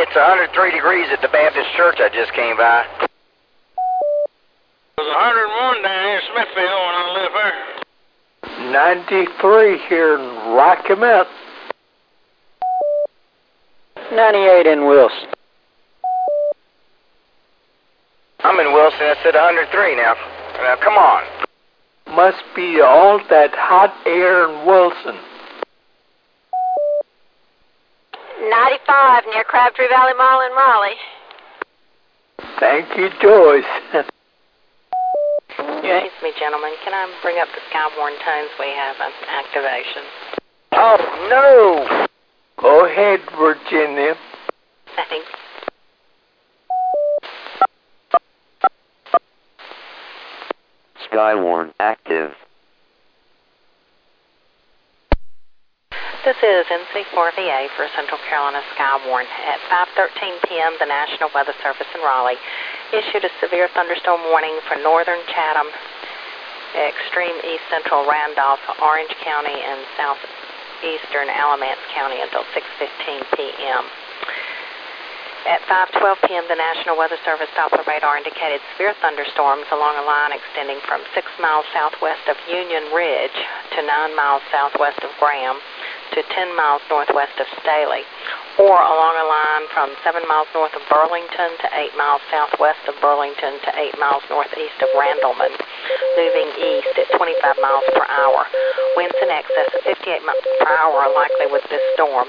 It's 103 degrees at the Baptist church I just came by. It was 101 down here in Smithfield when I lived there. 93 here in Rocky Mount. 98 in Wilson. I'm in Wilson. It's at 103 now. Now, come on. Must be all that hot air in Wilson. 95 near Crabtree Valley Mall in Raleigh. Thank you, Joyce. Excuse me, gentlemen. Can I bring up the Skywarn tones? We have an activation. Oh, no. Go ahead, Virginia. Thanks. Skywarn active. This is NC4VA for Central Carolina Skywarn. At 5:13 p.m., the National Weather Service in Raleigh issued a severe thunderstorm warning for northern Chatham, extreme east central Randolph, Orange County, and southeastern Alamance County until 6:15 p.m. At 5:12 p.m., the National Weather Service Doppler radar indicated severe thunderstorms along a line extending from 6 miles southwest of Union Ridge to 9 miles southwest of Graham to 10 miles northwest of Staley, or along a line from 7 miles north of Burlington to 8 miles southwest of Burlington to 8 miles northeast of Randleman, moving east at 25 miles per hour. Winds in excess of 58 miles per hour are likely with this storm.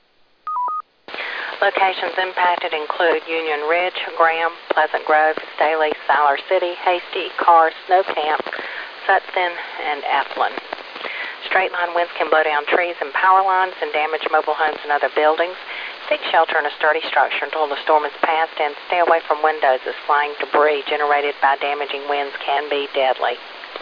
Locations impacted include Union Ridge, Graham, Pleasant Grove, Staley, Siler City, Hasty, Carr, Snow Camp, Sutton, and Athlon. Straight-line winds can blow down trees and power lines and damage mobile homes and other buildings. Seek shelter in a sturdy structure until the storm is past, and stay away from windows as flying debris generated by damaging winds can be deadly.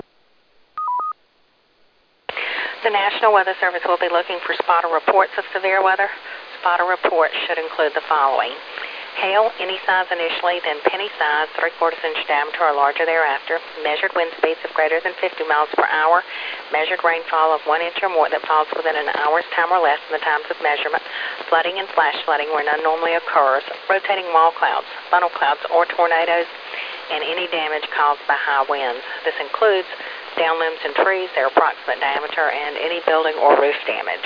The National Weather Service will be looking for spotter reports of severe weather. Spotter reports should include the following: hail, any size initially, then penny size, 3/4 inch diameter or larger thereafter, measured wind speeds of greater than 50 miles per hour, measured rainfall of 1 inch or more that falls within an hour's time or less in the times of measurement, flooding and flash flooding where none normally occurs, rotating wall clouds, funnel clouds, or tornadoes, and any damage caused by high winds. This includes down limbs and trees, their approximate diameter, and any building or roof damage.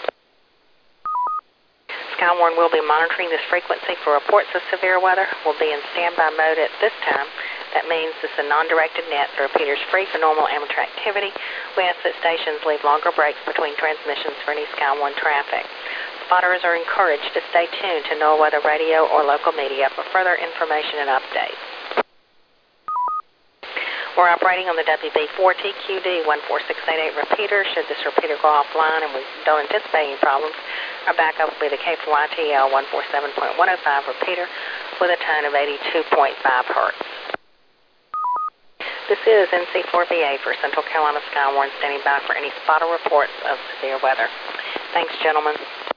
Skywarn will be monitoring this frequency for reports of severe weather. We'll be in standby mode at this time. That means this is a non-directed net. The repeater is free for normal amateur activity. We ask that stations leave longer breaks between transmissions for any Skywarn traffic. Spotters are encouraged to stay tuned to NOAA Weather Radio or local media for further information and updates. We're operating on the WB4TQD 14688 repeater. Should this repeater go offline and we don't anticipate any problems, our backup will be the K4YTL 147.105 repeater with a tone of 82.5 hertz. This is NC4VA for Central Carolina Skywarn, standing by for any spotter reports of severe weather. Thanks, gentlemen.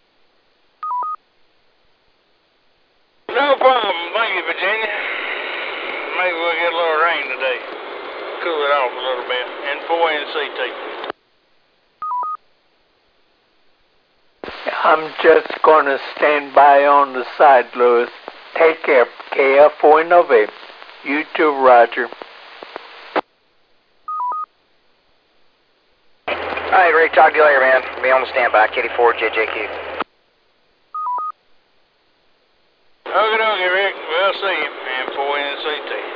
No problem. Thank you, Virginia. Maybe we'll get a little rain today. Cool it off a little bit. N4NCT. I'm just going to stand by on the side, Louis. Take care. KF4NOV. You too, Roger. All right, Rick, talk to you later, man. Be on the standby. KD4JJQ. Okay, Rick. We'll see you. N4NCT.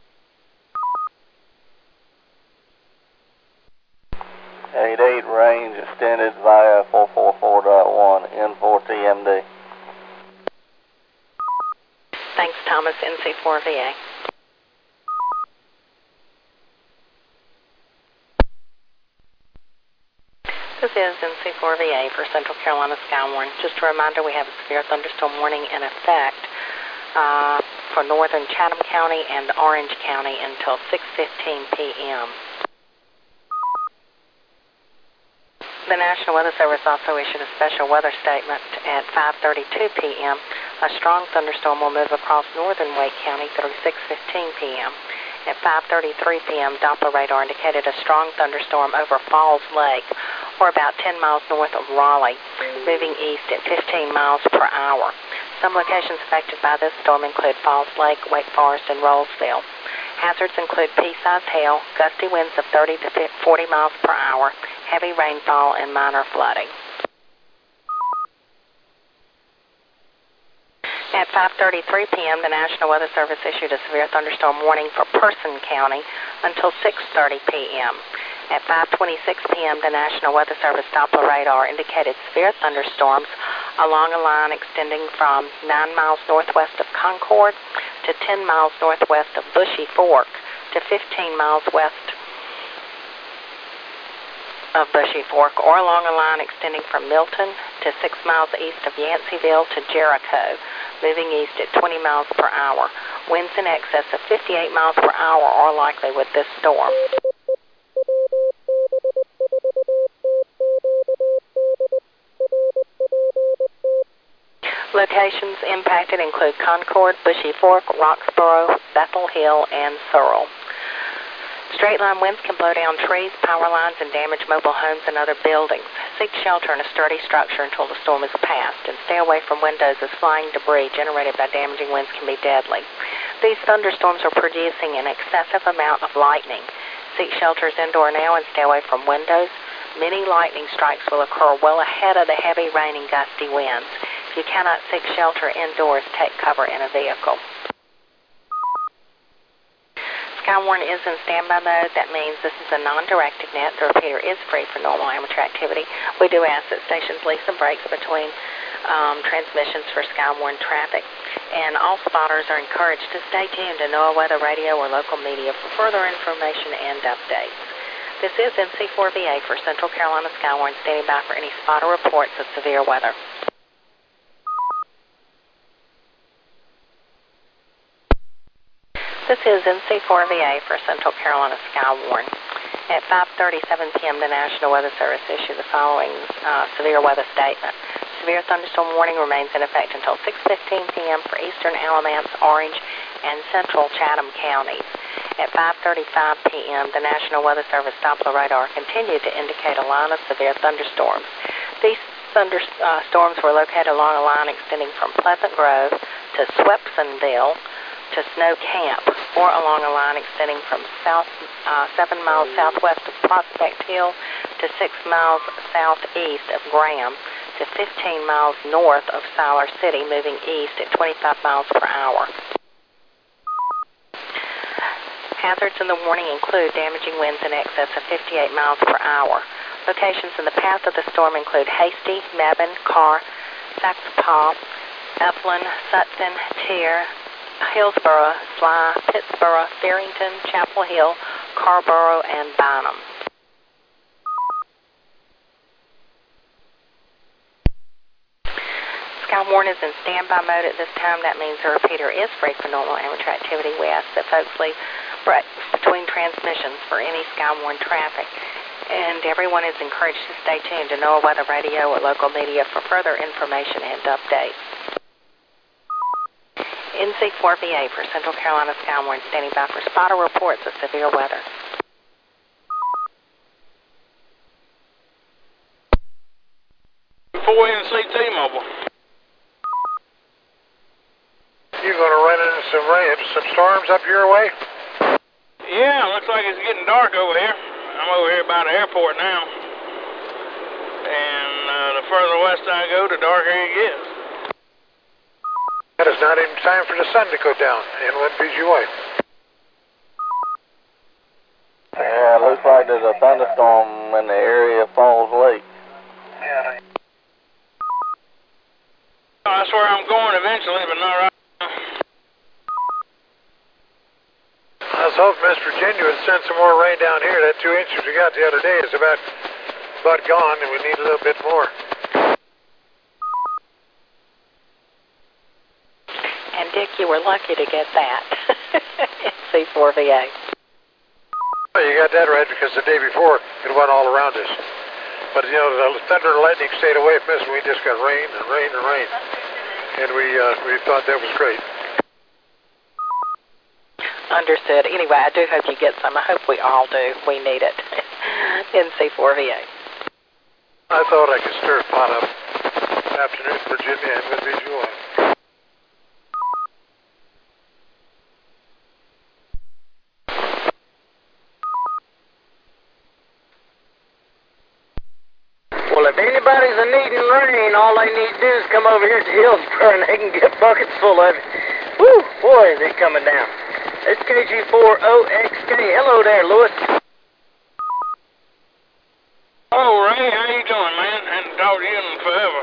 88 range extended via 444.1 N4TMD. Thanks, Thomas, NC4VA. This is NC4VA for Central Carolina Skywarn. Just a reminder, we have a severe thunderstorm warning in effect for northern Chatham County and Orange County until 6:15 p.m. The National Weather Service also issued a special weather statement at 5:32 p.m. A strong thunderstorm will move across northern Wake County through 6:15 p.m. At 5:33 p.m., Doppler radar indicated a strong thunderstorm over Falls Lake, or about 10 miles north of Raleigh, moving east at 15 miles per hour. Some locations affected by this storm include Falls Lake, Wake Forest, and Rollsville. Hazards include pea-sized hail, gusty winds of 30 to 40 miles per hour, heavy rainfall, and minor flooding. At 5:33 p.m., the National Weather Service issued a severe thunderstorm warning for Person County until 6:30 p.m. At 5:26 p.m., the National Weather Service Doppler radar indicated severe thunderstorms along a line extending from 9 miles northwest of Concord to 10 miles northwest of Bushy Fork to 15 miles west of Bushy Fork, or along a line extending from Milton to 6 miles east of Yanceyville to Jericho, moving east at 20 miles per hour. Winds in excess of 58 miles per hour are likely with this storm. Locations impacted include Concord, Bushy Fork, Roxboro, Bethel Hill, and Searle. Straight-line winds can blow down trees, power lines, and damage mobile homes and other buildings. Seek shelter in a sturdy structure until the storm is past, and stay away from windows as flying debris generated by damaging winds can be deadly. These thunderstorms are producing an excessive amount of lightning. Seek shelters indoor now and stay away from windows. Many lightning strikes will occur well ahead of the heavy rain and gusty winds. If you cannot seek shelter indoors, take cover in a vehicle. Skywarn is in standby mode. That means this is a non-directed net. The repeater is free for normal amateur activity. We do ask that stations leave some breaks between transmissions for Skywarn traffic. And all spotters are encouraged to stay tuned to NOAA Weather Radio or local media for further information and updates. This is NC4VA for Central Carolina Skywarn, standing by for any spotter reports of severe weather. This is NC4VA for Central Carolina Skywarn. At 5:37 p.m., the National Weather Service issued the following severe weather statement. Severe thunderstorm warning remains in effect until 6:15 p.m. for eastern Alamance, Orange, and central Chatham counties. At 5:35 p.m., the National Weather Service Doppler radar continued to indicate a line of severe thunderstorms. These thunderstorms were located along a line extending from Pleasant Grove to Swepsonville to Snow Camp, or along a line extending from 7 miles southwest of Prospect Hill to 6 miles southeast of Graham to 15 miles north of Siler City, moving east at 25 miles per hour. Hazards in the warning include damaging winds in excess of 58 miles per hour. Locations in the path of the storm include Hasty, Mebane, Carr, Saxapaw, Upland, Sutton, Tier, Hillsborough, Sly, Pittsboro, Farrington, Chapel Hill, Carborough, and Bynum. Skywarn is in standby mode at this time. That means the repeater is free for normal amateur activity. We ask that folks leave breaks between transmissions for any Skywarn traffic. And everyone is encouraged to stay tuned to NOAA Weather Radio or local media for further information and updates. NC4VA for Central Carolina Skywarn, standing by for spotter reports of severe weather. For NC T-Mobile. You going to run into some rain, some storms up your way? Yeah, looks like it's getting dark over here. I'm over here by the airport now. And the further west I go, the darker it gets. That is not even time for the sun to go down. Inland BGY. Yeah, it looks like there's a thunderstorm in the area of Falls Lake. Yeah. That's where I'm going eventually, but not right now. I was hoping West Virginia would send some more rain down here. That 2 inches we got the other day is about gone, and we need a little bit more. And Dick, you were lucky to get that. C4VA. Well, you got that right, because the day before it went all around us. But, you know, the thunder and lightning stayed away from us, and we just got rain and rain and rain. And we thought that was great. Understood. Anyway, I do hope you get some. I hope we all do. We need it. NC4VA. I thought I could stir a pot up. Afternoon, Virginia, and with visual. everybody's a needing rain, all they need to do is come over here to Hillsboro and they can get buckets full of it. Woo, boy, is it coming down. It's KG4OXK. Hello there, Lewis. Oh, Ray, how you doing, man? Hadn't talked to you in forever.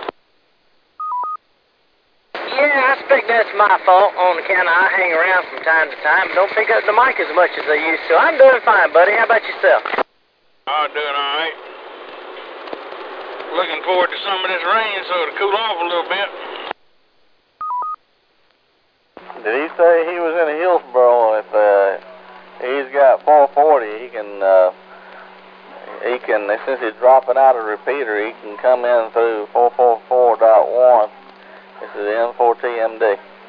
Yeah, I expect that's my fault on account of I hang around from time to time. Don't pick up the mic as much as I used to. I'm doing fine, buddy. How about yourself? Oh, doing all right. Looking forward to some of this rain so it'll cool off a little bit. Did he say he was in Hillsboro? If he's got 440, he can, since he's dropping out a repeater, he can come in through 444.1. This is M4TMD.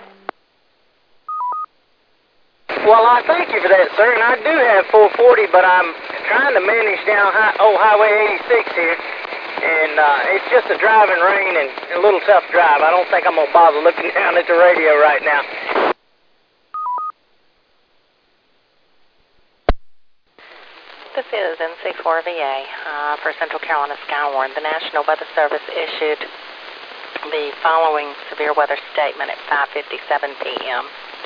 Well, I thank you for that, sir, and I do have 440, but I'm trying to manage down Highway 86 here, and it's just a driving rain and a little tough drive. I don't think I'm going to bother looking down at the radio right now. This is NC4VA for Central Carolina Skywarn. The National Weather Service issued the following severe weather statement at 5:57 p.m.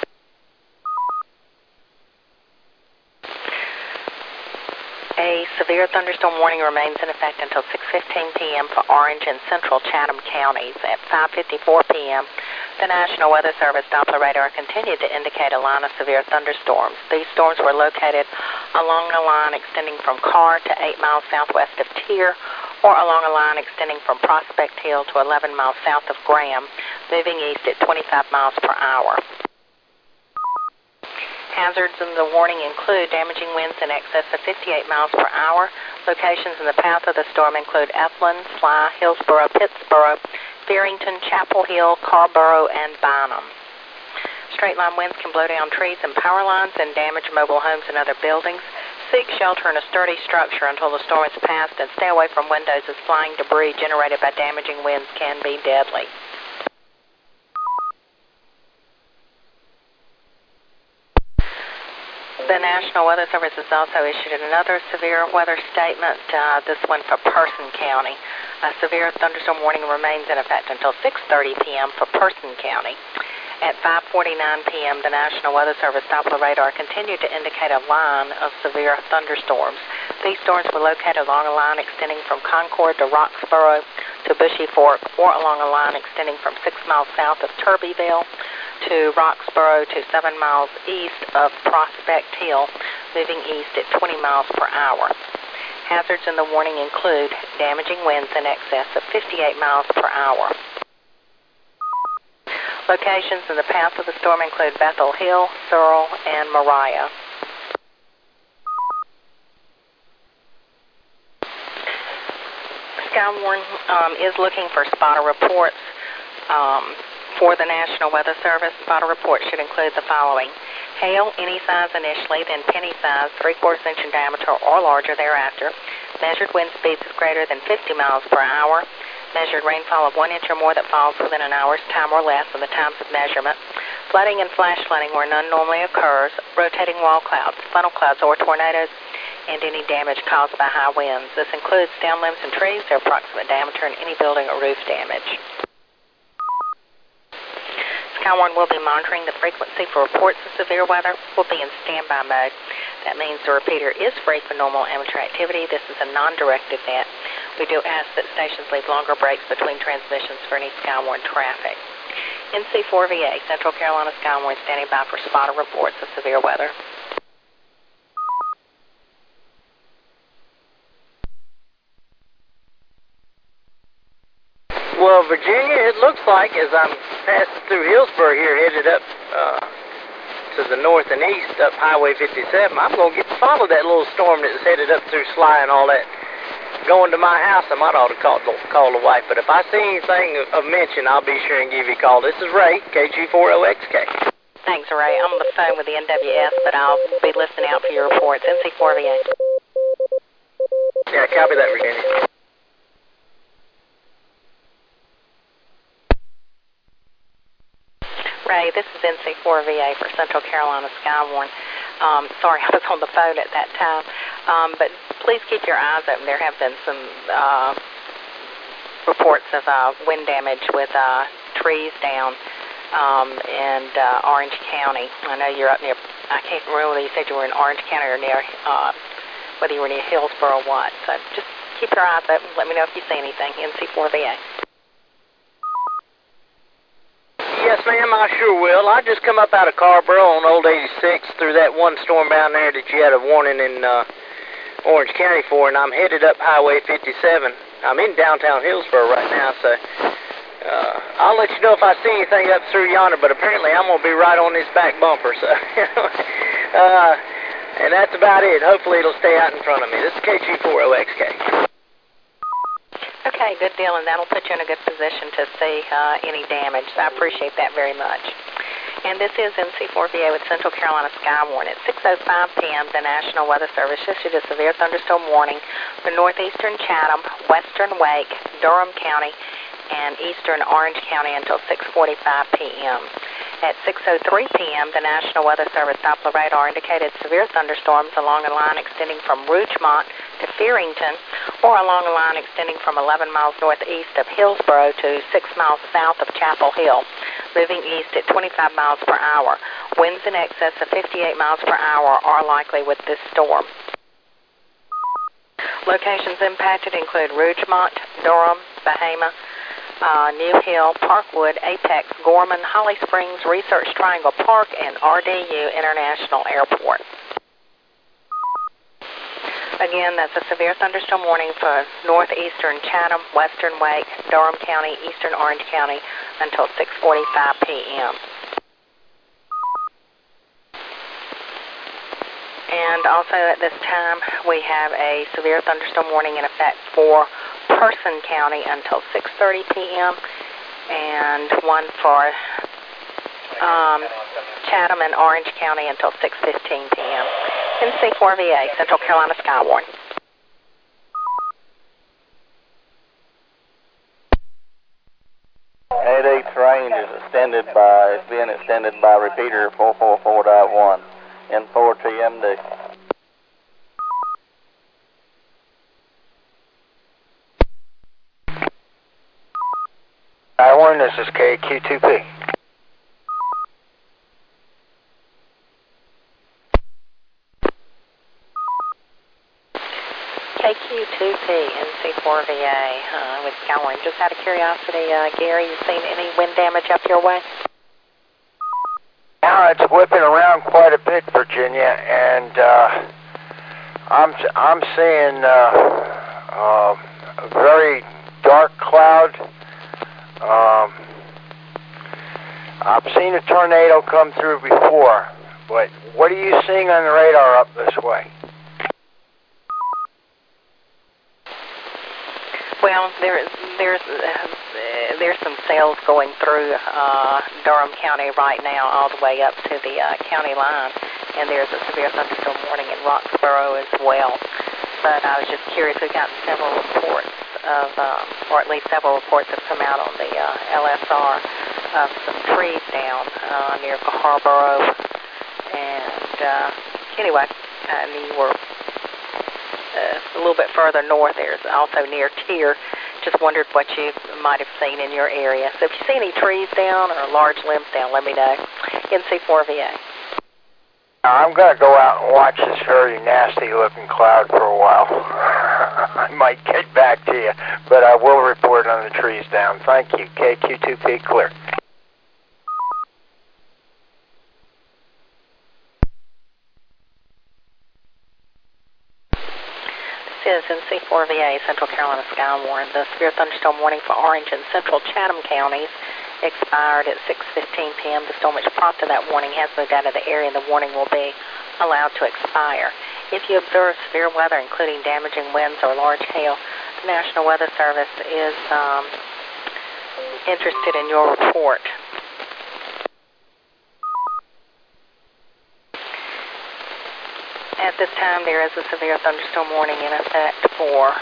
A severe thunderstorm warning remains in effect until 6:15 p.m. for Orange and Central Chatham counties. At 5:54 p.m., the National Weather Service Doppler radar continued to indicate a line of severe thunderstorms. These storms were located along a line extending from Carr to 8 miles southwest of Tier, or along a line extending from Prospect Hill to 11 miles south of Graham, moving east at 25 miles per hour. Hazards in the warning include damaging winds in excess of 58 miles per hour. Locations in the path of the storm include Evelyn, Sly, Hillsboro, Pittsboro, Farrington, Chapel Hill, Carborough, and Bynum. Straight-line winds can blow down trees and power lines and damage mobile homes and other buildings. Seek shelter in a sturdy structure until the storm is past, and stay away from windows as flying debris generated by damaging winds can be deadly. The National Weather Service has also issued another severe weather statement, this one for Person County. A severe thunderstorm warning remains in effect until 6:30 p.m. for Person County. At 5:49 p.m., the National Weather Service Doppler radar continued to indicate a line of severe thunderstorms. These storms were located along a line extending from Concord to Roxboro to Bushy Fork, or along a line extending from 6 miles south of Turbyville to Roxboro to 7 miles east of Prospect Hill, moving east at 20 miles per hour. Hazards in the warning include damaging winds in excess of 58 miles per hour. Locations in the path of the storm include Bethel Hill, Searle, and Mariah. Skywarn is looking for spotter reports for the National Weather Service. Spotter reports should include the following: hail, any size initially, then penny size, 3/4 inch in diameter or larger thereafter. Measured wind speeds of greater than 50 miles per hour. Measured rainfall of 1 inch or more that falls within an hour's time or less of the times of measurement. Flooding and flash flooding where none normally occurs. Rotating wall clouds, funnel clouds, or tornadoes, and any damage caused by high winds. This includes downed limbs and trees, their approximate diameter, and any building or roof damage. Skywarn will be monitoring the frequency for reports of severe weather. We'll be in standby mode. That means the repeater is free for normal amateur activity. This is a non-directed net. We do ask that stations leave longer breaks between transmissions for any Skywarn traffic. NC4VA, Central Carolina Skywarn, standing by for spotter reports of severe weather. Well, Virginia, it looks like as I'm passing through Hillsboro here, headed up to the north and east up Highway 57, I'm going to follow that little storm that's headed up through Sly and all that. Going to my house, I might ought to call the wife, but if I see anything of mention, I'll be sure and give you a call. This is Ray, KG4OXK. Thanks, Ray. I'm on the phone with the NWS, but I'll be listening out for your reports. NC4VA. Yeah, copy that, Virginia. Ray, this is NC4VA for Central Carolina Skywarn. Sorry, I was on the phone at that time. But please keep your eyes open. There have been some reports of wind damage with trees down in Orange County. I know you're up near, I can't remember whether you said you were in Orange County or near, whether you were near Hillsboro or what. So just keep your eyes open. Let me know if you see anything. NC4VA. Yes, ma'am, I sure will. I just come up out of Carborough on Old 86 through that one storm down there that you had a warning in Orange County for, and I'm headed up Highway 57. I'm in downtown Hillsboro right now, so I'll let you know if I see anything up through yonder, but apparently I'm going to be right on this back bumper, so and that's about it. Hopefully it'll stay out in front of me. This is KG4OXK. Okay, good deal, and that'll put you in a good position to see any damage. So I appreciate that very much. And this is NC4VA with Central Carolina Skywarn. At 6:05 p.m., the National Weather Service issued a severe thunderstorm warning for northeastern Chatham, western Wake, Durham County, and eastern Orange County until 6:45 p.m. At 6:03 p.m., the National Weather Service Doppler radar indicated severe thunderstorms along a line extending from Rougemont to Fearington, or along a line extending from 11 miles northeast of Hillsboro to 6 miles south of Chapel Hill, moving east at 25 miles per hour. Winds in excess of 58 miles per hour are likely with this storm. Locations impacted include Rougemont, Durham, Bahama, New Hill, Parkwood, Apex, Gorman, Holly Springs, Research Triangle Park, and RDU International Airport. Again, that's a severe thunderstorm warning for northeastern Chatham, western Wake, Durham County, eastern Orange County until 6:45 p.m. And also at this time, we have a severe thunderstorm warning in effect for Person County until 6:30 p.m. and one for Chatham and Orange County until 6:15 p.m. NC4VA, Central Carolina Skywarn. Range is being extended by repeater 444.1 in 4 TMD. Skywarn, this is KQ2P. KQ2P, NC4VA with Skywarn. Just out of curiosity, Gary, you seen any wind damage up your way? Now it's whipping around quite a bit, Virginia, and I'm seeing a very dark cloud. I've seen a tornado come through before, but what are you seeing on the radar up this way? Well, there's some cells going through Durham County right now, all the way up to the county line, and there's a severe thunderstorm warning in Roxboro as well. But I was just curious. We've gotten several reports of, or at least several reports have come out on the LSR of some trees down near Caharborough, and anyway, and you were a little bit further north. There's also near Tier. Just wondered what you might have seen in your area. So if you see any trees down or large limbs down, let me know. NC4VA. I'm going to go out and watch this very nasty-looking cloud for a while. I might get back to you, but I will report on the trees down. Thank you. KQ2P clear. This is NC4VA, Central Carolina Skywarn. The severe thunderstorm warning for Orange and Central Chatham counties expired at 6:15 p.m. The storm which prompted that warning has moved out of the area, and the warning will be allowed to expire. If you observe severe weather, including damaging winds or large hail, the National Weather Service is interested in your report. At this time, there is a severe thunderstorm warning in effect for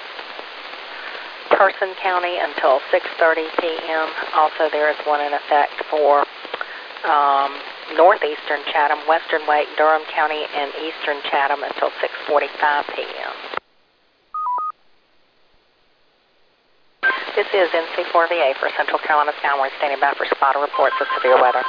Person County until 6:30 p.m. Also, there is one in effect for northeastern Chatham, western Wake, Durham County, and eastern Chatham until 6:45 p.m. This is NC4VA for Central Carolina Skywarn, standing by for spotter reports of severe weather.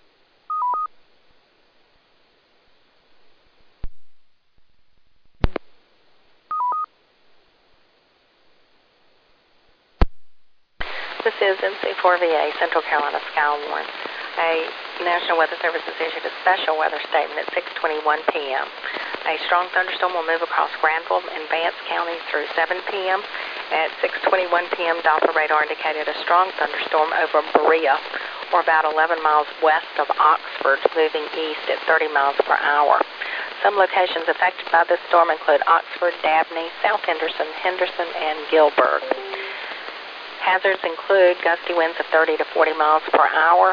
This is NC4VA, Central Carolina Skywarn. A National Weather Service has issued a special weather statement at 6:21 p.m. A strong thunderstorm will move across Granville and Vance counties through 7 p.m. At 6:21 p.m., Doppler radar indicated a strong thunderstorm over Berea, or about 11 miles west of Oxford, moving east at 30 miles per hour. Some locations affected by this storm include Oxford, Dabney, South Henderson, and Gilbert. Hazards include gusty winds of 30 to 40 miles per hour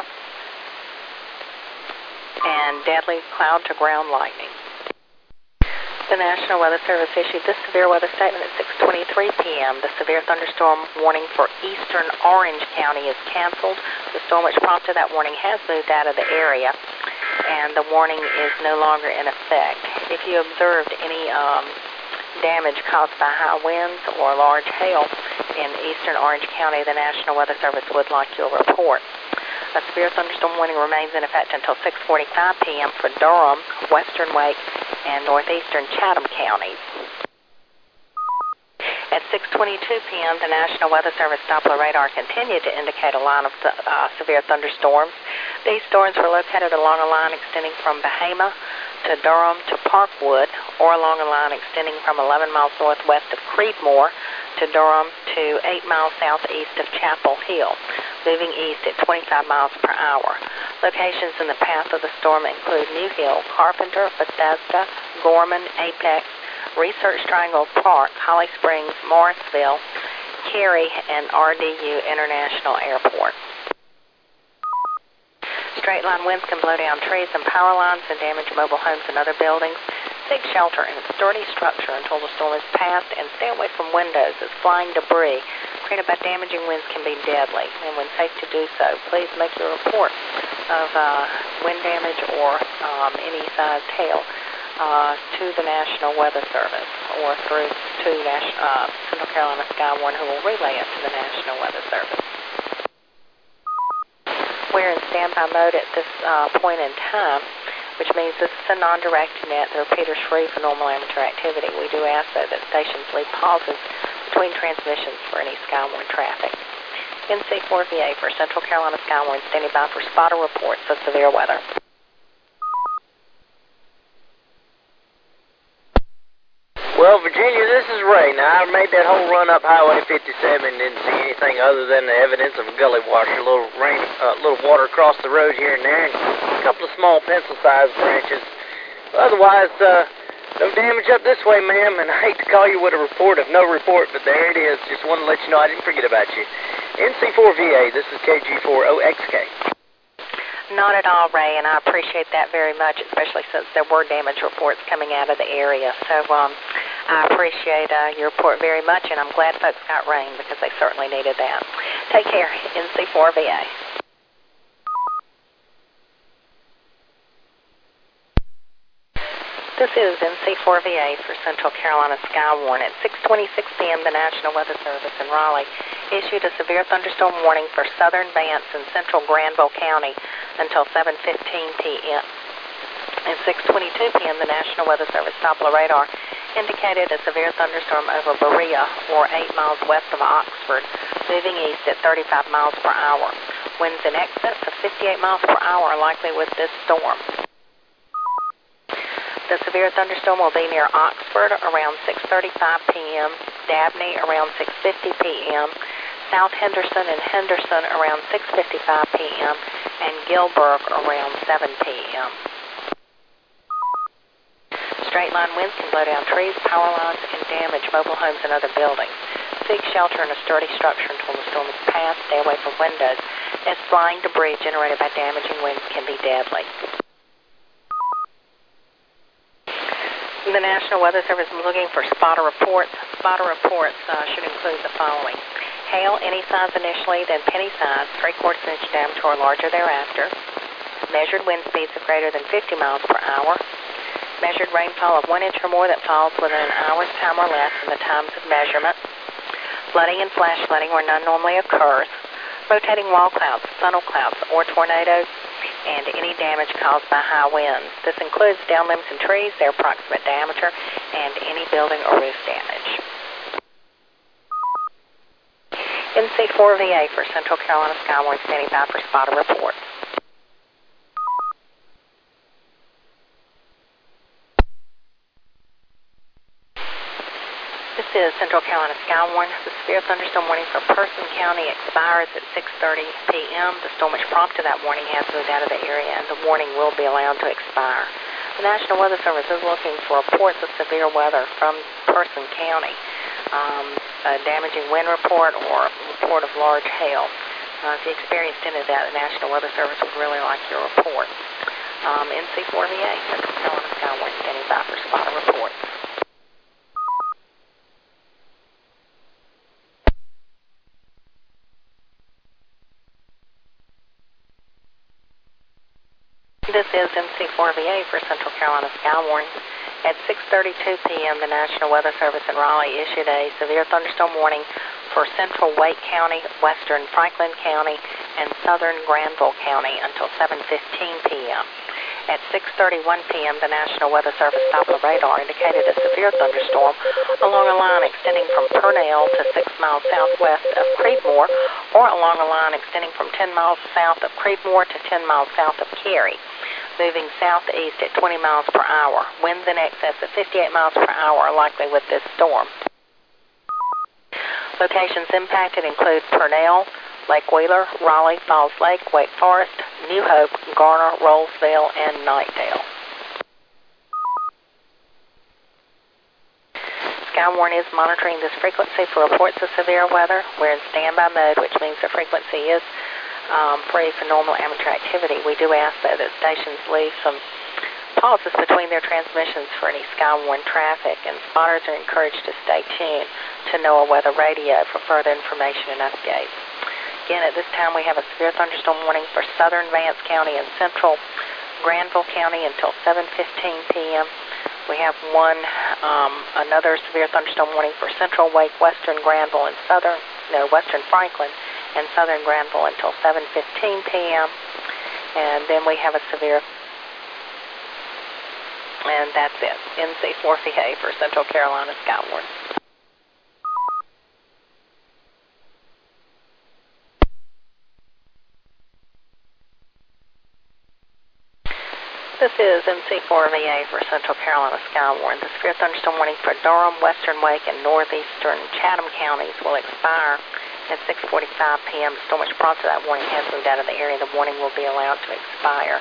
and deadly cloud-to-ground lightning. The National Weather Service issued this severe weather statement at 6:23 p.m. The severe thunderstorm warning for eastern Orange County is canceled. The storm which prompted that warning has moved out of the area, and the warning is no longer in effect. If you observed any damage caused by high winds or large hail in eastern Orange County, the National Weather Service would like your report. A severe thunderstorm warning remains in effect until 6:45 p.m. for Durham, Western Wake, and northeastern Chatham counties. At 6:22 p.m., the National Weather Service Doppler radar continued to indicate a line of severe thunderstorms. These storms were located along a line extending from Bahama to Durham to Parkwood, or along a line extending from 11 miles northwest of Creedmoor to Durham to 8 miles southeast of Chapel Hill, moving east at 25 miles per hour. Locations in the path of the storm include New Hill, Carpenter, Bethesda, Gorman, Apex, Research Triangle Park, Holly Springs, Morrisville, Cary, and RDU International Airport. Straight-line winds can blow down trees and power lines and damage mobile homes and other buildings. Seek shelter in a sturdy structure until the storm is passed, and stay away from windows as flying debris created by damaging winds can be deadly. And when safe to do so, please make your report of wind damage or any sized hail to the National Weather Service or through to Central Carolina Skywarn, who will relay it to the National Weather Service. We're in standby mode at this point in time, which means this is a non-directed net. The repeater's free for normal amateur activity. We do ask, though, that stations leave pauses between transmissions for any Skywarn traffic. NC4VA for Central Carolina Skywarn, standing by for spotter reports of severe weather. Well, Virginia, this is Ray. Now, I made that whole run up Highway 57 and didn't see anything other than the evidence of a gully washer, a little rain, little water across the road here and there, and a couple of small pencil-sized branches. Otherwise, no damage up this way, ma'am, and I hate to call you with a report of no report, but there it is. Just wanted to let you know I didn't forget about you. NC4VA, this is KG4OXK. Not at all, Ray, and I appreciate that very much, especially since there were damage reports coming out of the area. So I appreciate your report very much, and I'm glad folks got rain because they certainly needed that. Take care, NC4VA. This is NC4VA for Central Carolina Skywarn. At 6:26 p.m., the National Weather Service in Raleigh issued a severe thunderstorm warning for southern Vance and central Granville County until 7:15 p.m. At 6:22 p.m., the National Weather Service Doppler radar indicated a severe thunderstorm over Berea, or 8 miles west of Oxford, moving east at 35 miles per hour. Winds in excess of 58 miles per hour are likely with this storm. The severe thunderstorm will be near Oxford around 6:35 p.m., Dabney around 6:50 p.m., South Henderson and Henderson around 6:55 p.m., and Gilbert around 7 p.m. Straight-line winds can blow down trees, power lines, and damage mobile homes and other buildings. Seek shelter in a sturdy structure until the storm is past. Stay away from windows, as flying debris generated by damaging winds can be deadly. The National Weather Service is looking for spotter reports. Spotter reports should include the following: hail any size initially, then penny size, 3/4 inch diameter or larger thereafter. Measured wind speeds of greater than 50 miles per hour. Measured rainfall of 1 inch or more that falls within an hour's time or less in the times of measurement. flooding and flash flooding where none normally occurs, rotating wall clouds, funnel clouds, or tornadoes, and any damage caused by high winds. This includes down limbs and trees, their approximate diameter, and any building or roof damage. NC4VA for Central Carolina Skywarn, standing by for spotter reports. This is Central Carolina Skywarn. The severe thunderstorm warning for Person County expires at 6:30 p.m. The storm which prompted that warning has moved out of the area, and the warning will be allowed to expire. The National Weather Service is looking for reports of severe weather from Person County, a damaging wind report or report of large hail. If you experienced any of that, the National Weather Service would really like your report. NC4VA, Central Carolina Skywarn, standing by for spotter reports. This is NC4VA for Central Carolina Skywarn. At 6:32 p.m., the National Weather Service in Raleigh issued a severe thunderstorm warning for central Wake County, western Franklin County, and southern Granville County until 7:15 p.m. At 6:31 p.m., the National Weather Service Doppler radar indicated a severe thunderstorm along a line extending from Purnell to 6 miles southwest of Creedmoor, or along a line extending from 10 miles south of Creedmoor to 10 miles south of Cary, moving southeast at 20 miles per hour. Winds in excess of 58 miles per hour are likely with this storm. Locations impacted include Purnell, Lake Wheeler, Raleigh, Falls Lake, Wake Forest, New Hope, Garner, Rollsville, and Knightdale. Skywarn is monitoring this frequency for reports of severe weather. We're in standby mode, which means the frequency is free for normal amateur activity. We do ask, though, that stations leave some pauses between their transmissions for any Skywarn traffic, and spotters are encouraged to stay tuned to NOAA Weather Radio for further information and updates. Again, at this time, we have a severe thunderstorm warning for southern Vance County and central Granville County until 7:15 p.m. We have another severe thunderstorm warning for central Wake, western Granville, and western Franklin and southern Granville until 7:15 p.m. And then we have a severe, and that's it. NC4VA for Central Carolina Skywarn. This is NC4VA for Central Carolina Skywarn. The severe thunderstorm warning for Durham, western Wake, and northeastern Chatham counties will expire at 6:45 p.m. The storm which prompted that warning has moved out of the area. The warning will be allowed to expire.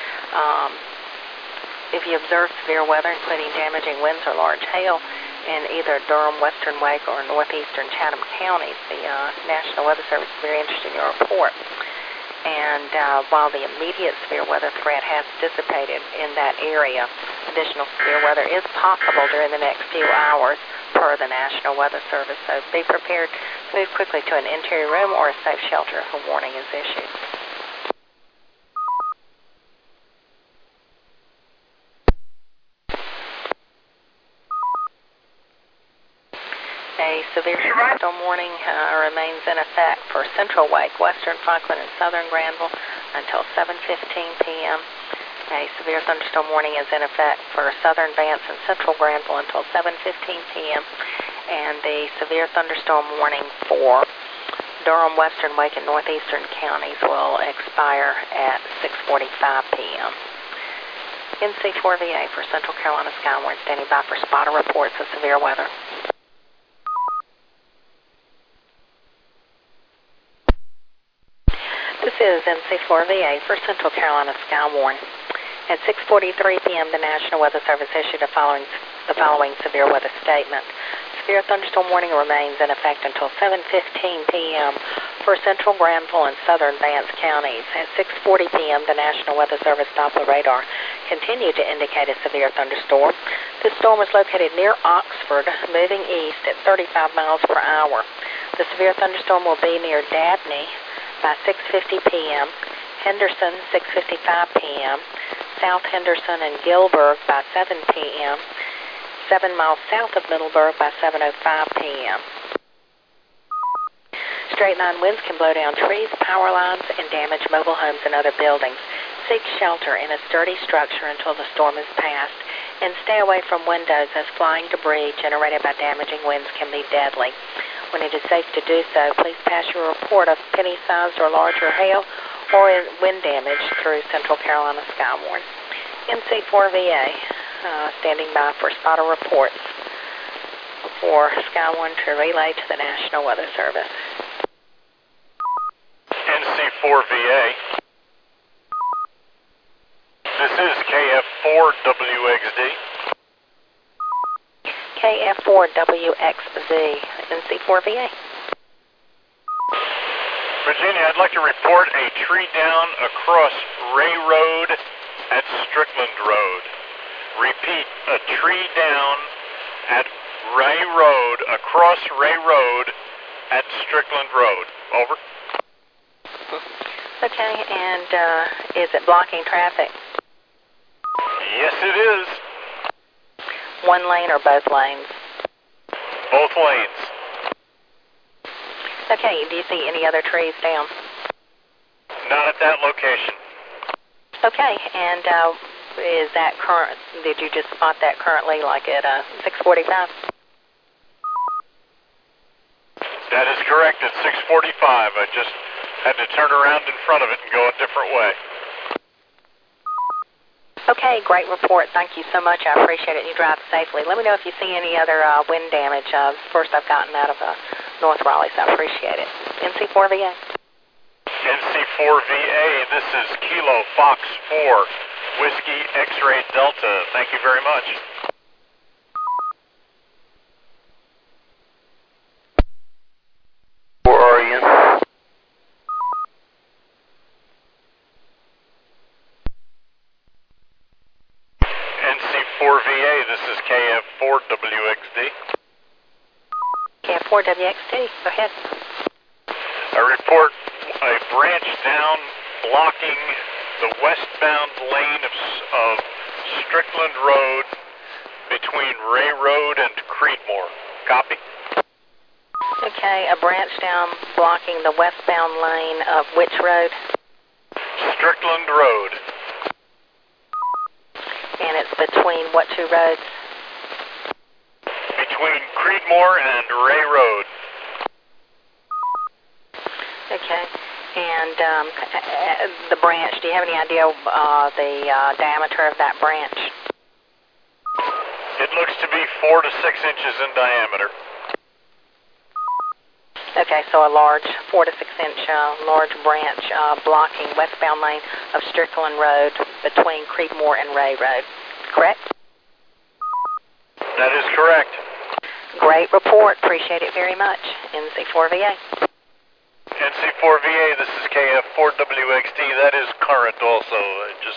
If you observe severe weather, including damaging winds or large hail in either Durham, western Wake, or northeastern Chatham counties, the National Weather Service is very interested in your report. And while the immediate severe weather threat has dissipated in that area, additional severe weather is possible during the next few hours per the National Weather Service. So be prepared to move quickly to an interior room or a safe shelter if a warning is issued. A severe thunderstorm warning remains in effect for central Wake, western Franklin, and southern Granville until 7:15 p.m. A severe thunderstorm warning is in effect for southern Vance and central Granville until 7:15 p.m. And the severe thunderstorm warning for Durham, western Wake, and northeastern counties will expire at 6:45 p.m. NC4VA for Central Carolina Skywarn, standing by for spotter reports of severe weather. This is NC4VA for Central Carolina Skywarn. At 6:43 p.m., the National Weather Service issued the following severe weather statement. Severe thunderstorm warning remains in effect until 7:15 p.m. for central Granville and southern Vance counties. At 6:40 p.m., the National Weather Service Doppler radar continued to indicate a severe thunderstorm. This storm is located near Oxford, moving east at 35 miles per hour. The severe thunderstorm will be near Dabney by 6:50 p.m., Henderson 6:55 p.m., South Henderson and Gilbert by 7 p.m., 7 miles south of Middleburg by 7:05 p.m. Straight line winds can blow down trees, power lines, and damage mobile homes and other buildings. Seek shelter in a sturdy structure until the storm is past, and stay away from windows as flying debris generated by damaging winds can be deadly. When it is safe to do so, please pass your report of penny-sized or larger hail or wind damage through Central Carolina Skywarn. NC4VA standing by for spotter reports for Skywarn to relay to the National Weather Service. NC4VA. This is KF4WXD. KF4WXZ, NC4VA. Virginia, I'd like to report a tree down across Ray Road at Strickland Road. Repeat, a tree down at Ray Road, across Ray Road at Strickland Road. Over. Okay, and is it blocking traffic? Yes, it is. One lane or both lanes? Both lanes. Okay, do you see any other trees down? Not at that location. Okay, and is that current? Did you just spot that currently, like at 6:45? That is correct. At 6:45, I just had to turn around in front of it and go a different way. Okay, great report. Thank you so much. I appreciate it. You drive safely. Let me know if you see any other wind damage. First I've gotten out of North Raleigh, so I appreciate it. NC4VA. NC4VA, this is Kilo Fox 4, Whiskey X-Ray Delta. Thank you very much. Where are you? NC4VA, this is KF4WXD. KF4WXD, go ahead. I report a branch down blocking the westbound lane of Strickland Road between Ray Road and Creedmoor. Copy? Okay, a branch down blocking the westbound lane of which road? Strickland Road. And it's between what two roads? Between Creedmoor and Ray Road. Okay. And the branch, do you have any idea the diameter of that branch? It looks to be 4 to 6 inches in diameter. Okay, so a large 4 to 6 inch large branch blocking westbound lane of Strickland Road between Creedmoor and Ray Road, correct? That is correct. Great report. Appreciate it very much. NC4VA. NC4VA, this is KF4WXD. That is current also. I just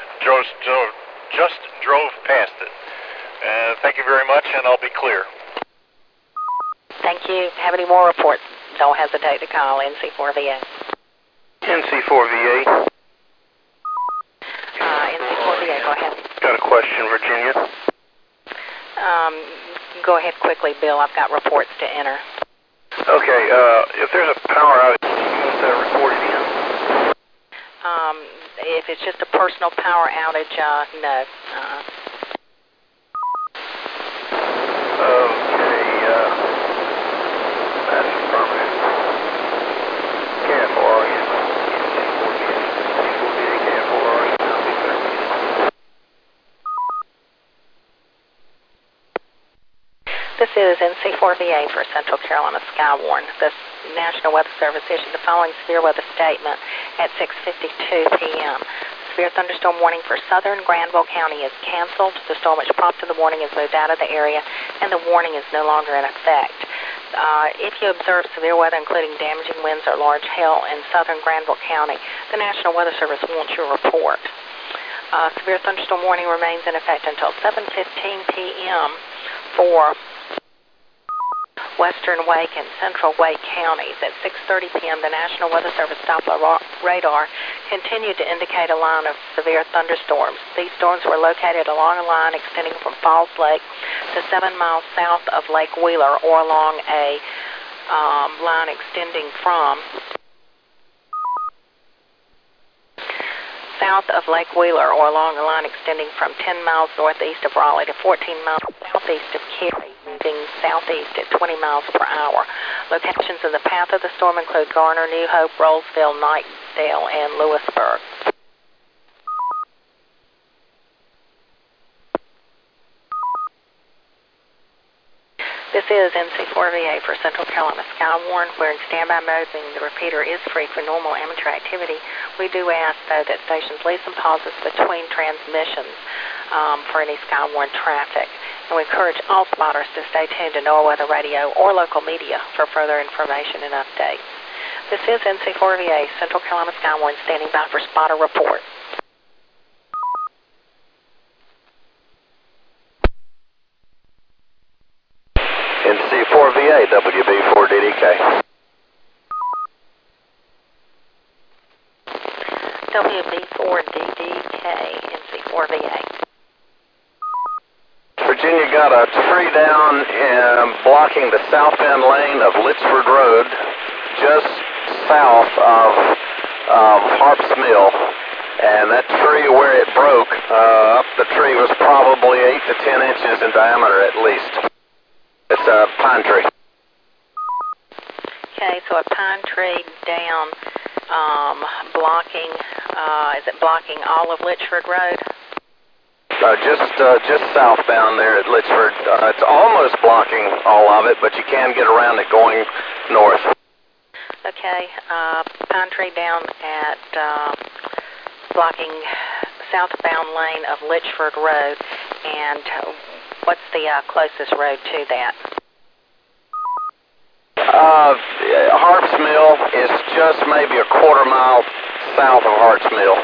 drove past it. Thank you very much, and I'll be clear. Thank you. Have any more reports? Don't hesitate to call NC4VA. NC4VA. NC4VA, go ahead. Got a question, Virginia. Go ahead quickly, Bill. I've got reports to enter. Okay, if there's a power outage, you want that reported in? If it's just a personal power outage, no. Okay, that's affirmative. KF4RE. KF4RE. This is NC4VA for Central Carolina Skywarn. The National Weather Service issued the following severe weather statement at 6:52 p.m. Severe thunderstorm warning for southern Granville County is canceled. The storm which prompted the warning is moved out of the area, and the warning is no longer in effect. If you observe severe weather, including damaging winds or large hail in southern Granville County, the National Weather Service wants your report. Severe thunderstorm warning remains in effect until 7:15 p.m. for Western Wake and Central Wake counties. At 6:30 p.m., the National Weather Service Doppler radar continued to indicate a line of severe thunderstorms. These storms were located along a line extending from Falls Lake to 7 miles south of Lake Wheeler, or along a line extending from south of Lake Wheeler or along a line extending from 10 miles northeast of Raleigh to 14 miles southeast of Cary, moving southeast at 20 miles per hour. Locations of the path of the storm include Garner, New Hope, Rollsville, Knightdale, and Lewisburg. This is NC4VA for Central Carolina Skywarn. We're in standby mode, meaning the repeater is free for normal amateur activity. We do ask, though, that stations leave some pauses between transmissions for any Skywarn traffic. And we encourage all spotters to stay tuned to NOAA Weather Radio or local media for further information and updates. This is NC4VA, Central Carolina Skywarn, standing by for spotter report. NC4VA, WB4DDK. WB4DDK, NC4VA. Virginia got a tree down blocking the south end lane of Litchford Road, just south of Harps Mill. And that tree, where it broke, up the tree was probably 8 to 10 inches in diameter at least. It's a pine tree. Okay, so a pine tree down, blocking, is it blocking all of Litchford Road? Just southbound there at Litchford. It's almost blocking all of it, but you can get around it going north. Okay, pine tree down at blocking southbound lane of Litchford Road, and what's the closest road to that? Harps Mill is just maybe a quarter mile south of Harps Mill.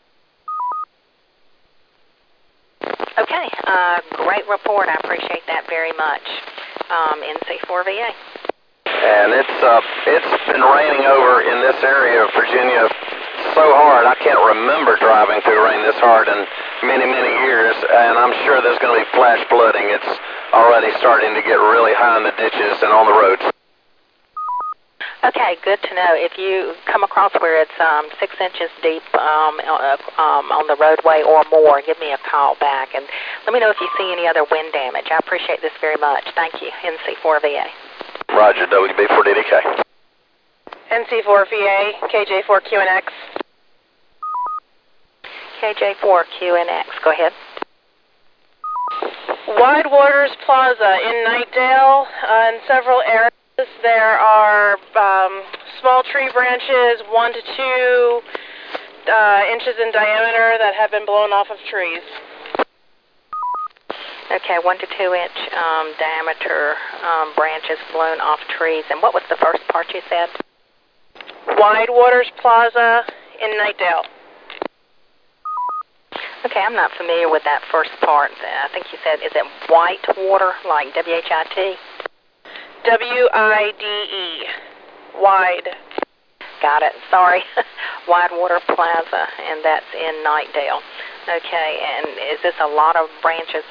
Okay, great report. I appreciate that very much. NC4VA. And it's been raining over in this area of Virginia so hard. I can't remember driving through rain this hard in many, many years, and I'm sure there's going to be flash flooding. It's already starting to get really high in the ditches and on the roads. Okay, good to know. If you come across where it's 6 inches deep on the roadway or more, give me a call back and let me know if you see any other wind damage. I appreciate this very much. Thank you, NC4VA. Roger, WB4DDK. NC4VA, KJ4QNX. KJ4QNX, go ahead. Wide Waters Plaza in Knightdale, in several areas. There are small tree branches, 1 to 2 inches in diameter, that have been blown off of trees. Okay, 1 to 2 inch diameter branches blown off trees. And what was the first part you said? Wide Waters Plaza in Knightdale. Okay, I'm not familiar with that first part. I think you said, is it white water, like WHIT? WIDE. Wide. Got it. Sorry. Wide Water Plaza, and that's in Knightdale. Okay, and is this a lot of branches?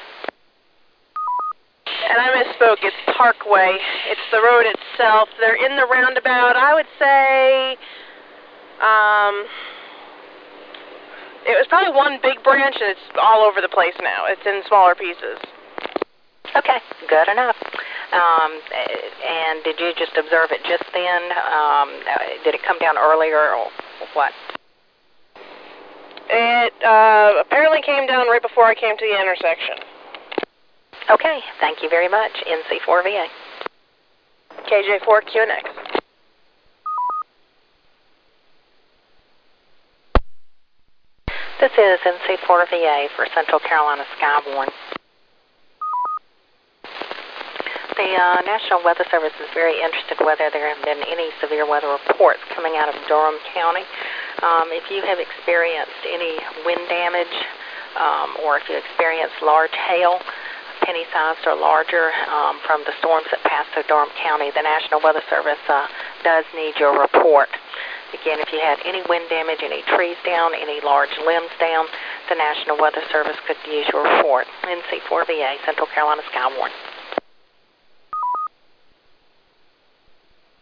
And I misspoke. It's Parkway. It's the road itself. They're in the roundabout. I would say it was probably one big branch, and it's all over the place now. It's in smaller pieces. Okay, good enough. And did you just observe it just then? Did it come down earlier or what? It apparently came down right before I came to the intersection. Okay, thank you very much, NC4VA. KJ4QNX. This is NC4VA for Central Carolina Skywarn. The National Weather Service is very interested whether there have been any severe weather reports coming out of Durham County. If you have experienced any wind damage or if you experienced large hail, penny-sized or larger, from the storms that passed through Durham County, the National Weather Service does need your report. Again, if you had any wind damage, any trees down, any large limbs down, the National Weather Service could use your report. NC4VA, Central Carolina Skywarn.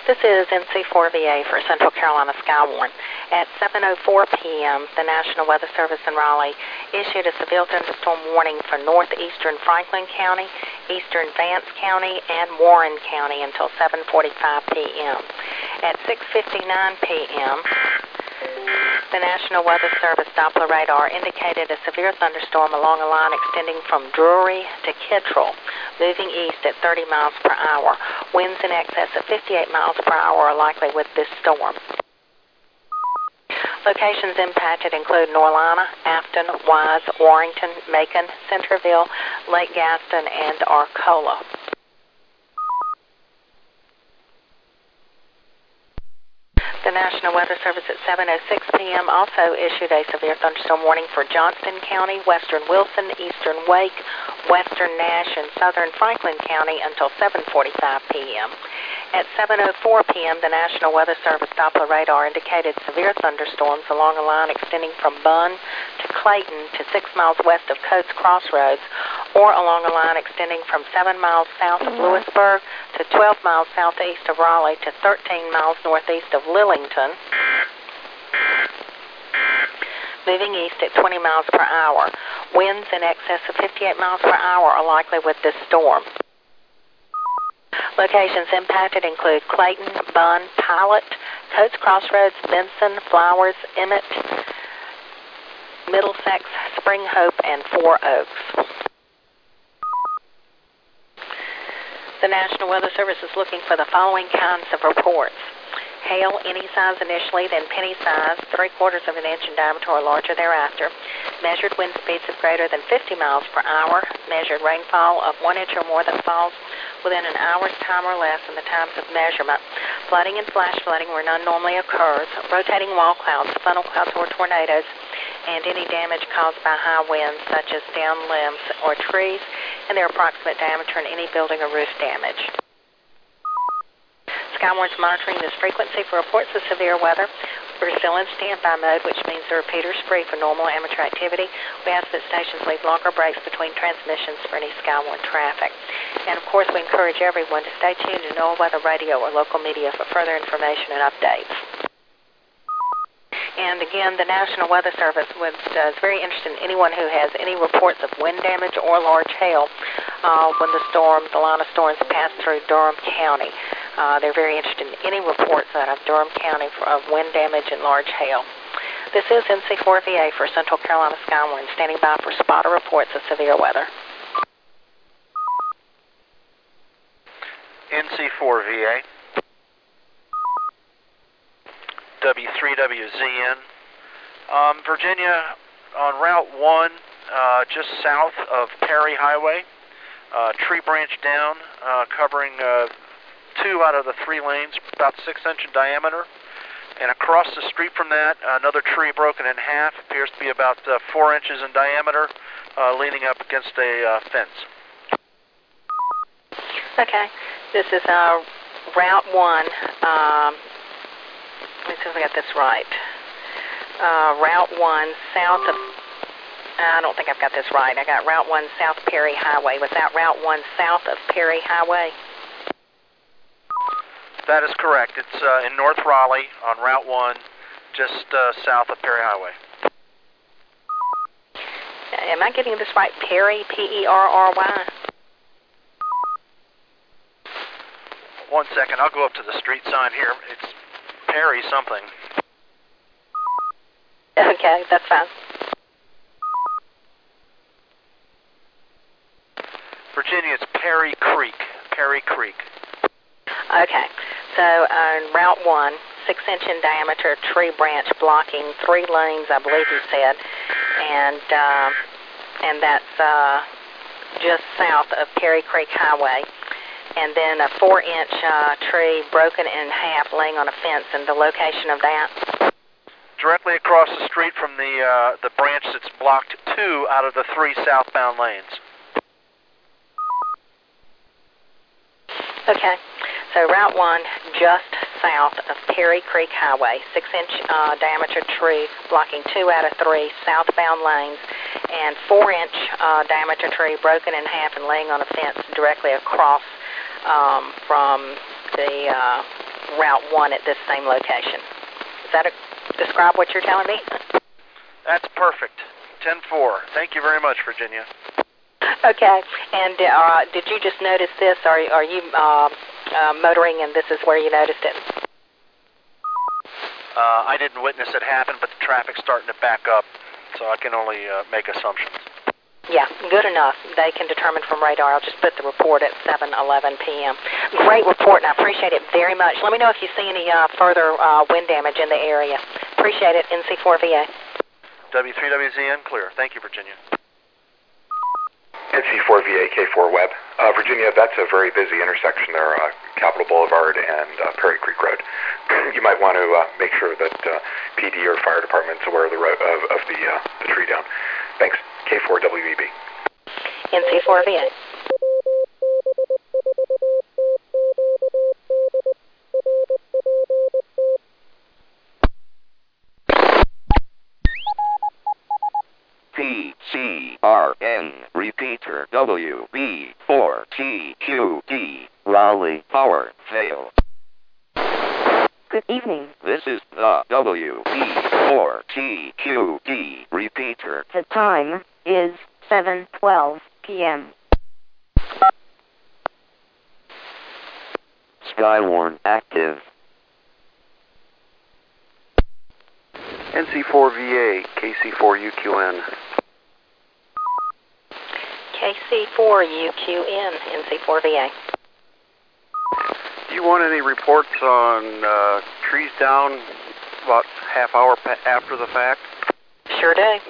This is NC4VA for Central Carolina Skywarn. At 7:04 p.m., the National Weather Service in Raleigh issued a severe thunderstorm warning for northeastern Franklin County, eastern Vance County, and Warren County until 7:45 p.m. At 6:59 p.m., the National Weather Service Doppler radar indicated a severe thunderstorm along a line extending from Drury to Kittrell, moving east at 30 miles per hour. Winds in excess of 58 miles per hour are likely with this storm. Locations impacted include Norlina, Afton, Wise, Warrington, Macon, Centerville, Lake Gaston, and Arcola. The National Weather Service at 7:06 p.m. also issued a severe thunderstorm warning for Johnston County, western Wilson, eastern Wake, western Nash, and southern Franklin County until 7:45 p.m. At 7:04 p.m., the National Weather Service Doppler radar indicated severe thunderstorms along a line extending from Bunn to Clayton to 6 miles west of Coates Crossroads, or along a line extending from 7 miles south of Lewisburg to 12 miles southeast of Raleigh to 13 miles northeast of Lillington, moving east at 20 miles per hour. Winds in excess of 58 miles per hour are likely with this storm. Locations impacted include Clayton, Bunn, Pilot, Coates Crossroads, Benson, Flowers, Emmett, Middlesex, Spring Hope, and Four Oaks. The National Weather Service is looking for the following kinds of reports. Hail, any size initially, then penny size, 3/4 of an inch in diameter or larger thereafter. Measured wind speeds of greater than 50 miles per hour. Measured rainfall of 1 inch or more that falls within an hour's time or less in the times of measurement. Flooding and flash flooding where none normally occurs. Rotating wall clouds, funnel clouds, or tornadoes. And any damage caused by high winds, such as downed limbs or trees, and their approximate diameter in any building or roof damage. Skywarn's monitoring this frequency for reports of severe weather. We're still in standby mode, which means the repeater's free for normal amateur activity. We ask that stations leave longer breaks between transmissions for any Skywarn traffic. And, of course, we encourage everyone to stay tuned to NOAA Weather Radio or local media for further information and updates. And again, the National Weather Service is very interested in anyone who has any reports of wind damage or large hail when the line of storms pass through Durham County. They're very interested in any reports out of Durham County of wind damage and large hail. This is NC4VA for Central Carolina Skywarn, standing by for spotter reports of severe weather. NC4VA. W3WZN. Virginia, on Route 1, just south of Perry Highway, tree branch down, covering 2 out of the 3 lanes, about 6 inch in diameter. And across the street from that, another tree broken in half, appears to be about 4 inches in diameter, leaning up against a fence. Okay, this is Route 1. Let me see if I got this right. Route 1 south of, I don't think I've got this right. I got Route 1 South Perry Highway. Was that Route 1 south of Perry Highway? That is correct. It's in North Raleigh on Route 1, just south of Perry Highway. Am I getting this right? Perry, P-E-R-R-Y? 1 second. I'll go up to the street sign here. It's Perry something. Okay, that's fine. Virginia, it's Perry Creek. Perry Creek. Okay, so on Route 1, 6 inch in diameter tree branch blocking 3 lanes, I believe you said, and that's just south of Perry Creek Highway. And then a 4 inch tree broken in half laying on a fence, and the location of that? Directly across the street from the branch that's blocked 2 out of the 3 southbound lanes. Okay, so Route 1 just south of Perry Creek Highway, 6 inch diameter tree blocking 2 out of 3 southbound lanes, and 4 inch diameter tree broken in half and laying on a fence directly across from the Route 1 at this same location. Does that describe what you're telling me? That's perfect. 10-4. Thank you very much, Virginia. Okay. And did you just notice this? Are you motoring and this is where you noticed it? I didn't witness it happen, but the traffic's starting to back up, so I can only make assumptions. Yeah, good enough. They can determine from radar. I'll just put the report at 7:11 p.m. Great report, and I appreciate it very much. Let me know if you see any further wind damage in the area. Appreciate it, NC4VA. W3WZN, clear. Thank you, Virginia. NC4VA, K4 Web. Virginia, that's a very busy intersection there, Capitol Boulevard and Perry Creek Road. You might want to make sure that PD or fire department's aware of the tree down. Thanks. K4 WEB. NC4VA. PCRN repeater WB4TQD Raleigh power fail. Good evening. This is the WB4TQD repeater. The time is 7:12 p.m. Skywarn active. NC4VA, KC4UQN. KC4UQN, NC4VA. Do you want any reports on trees down about half hour after the fact? Sure do.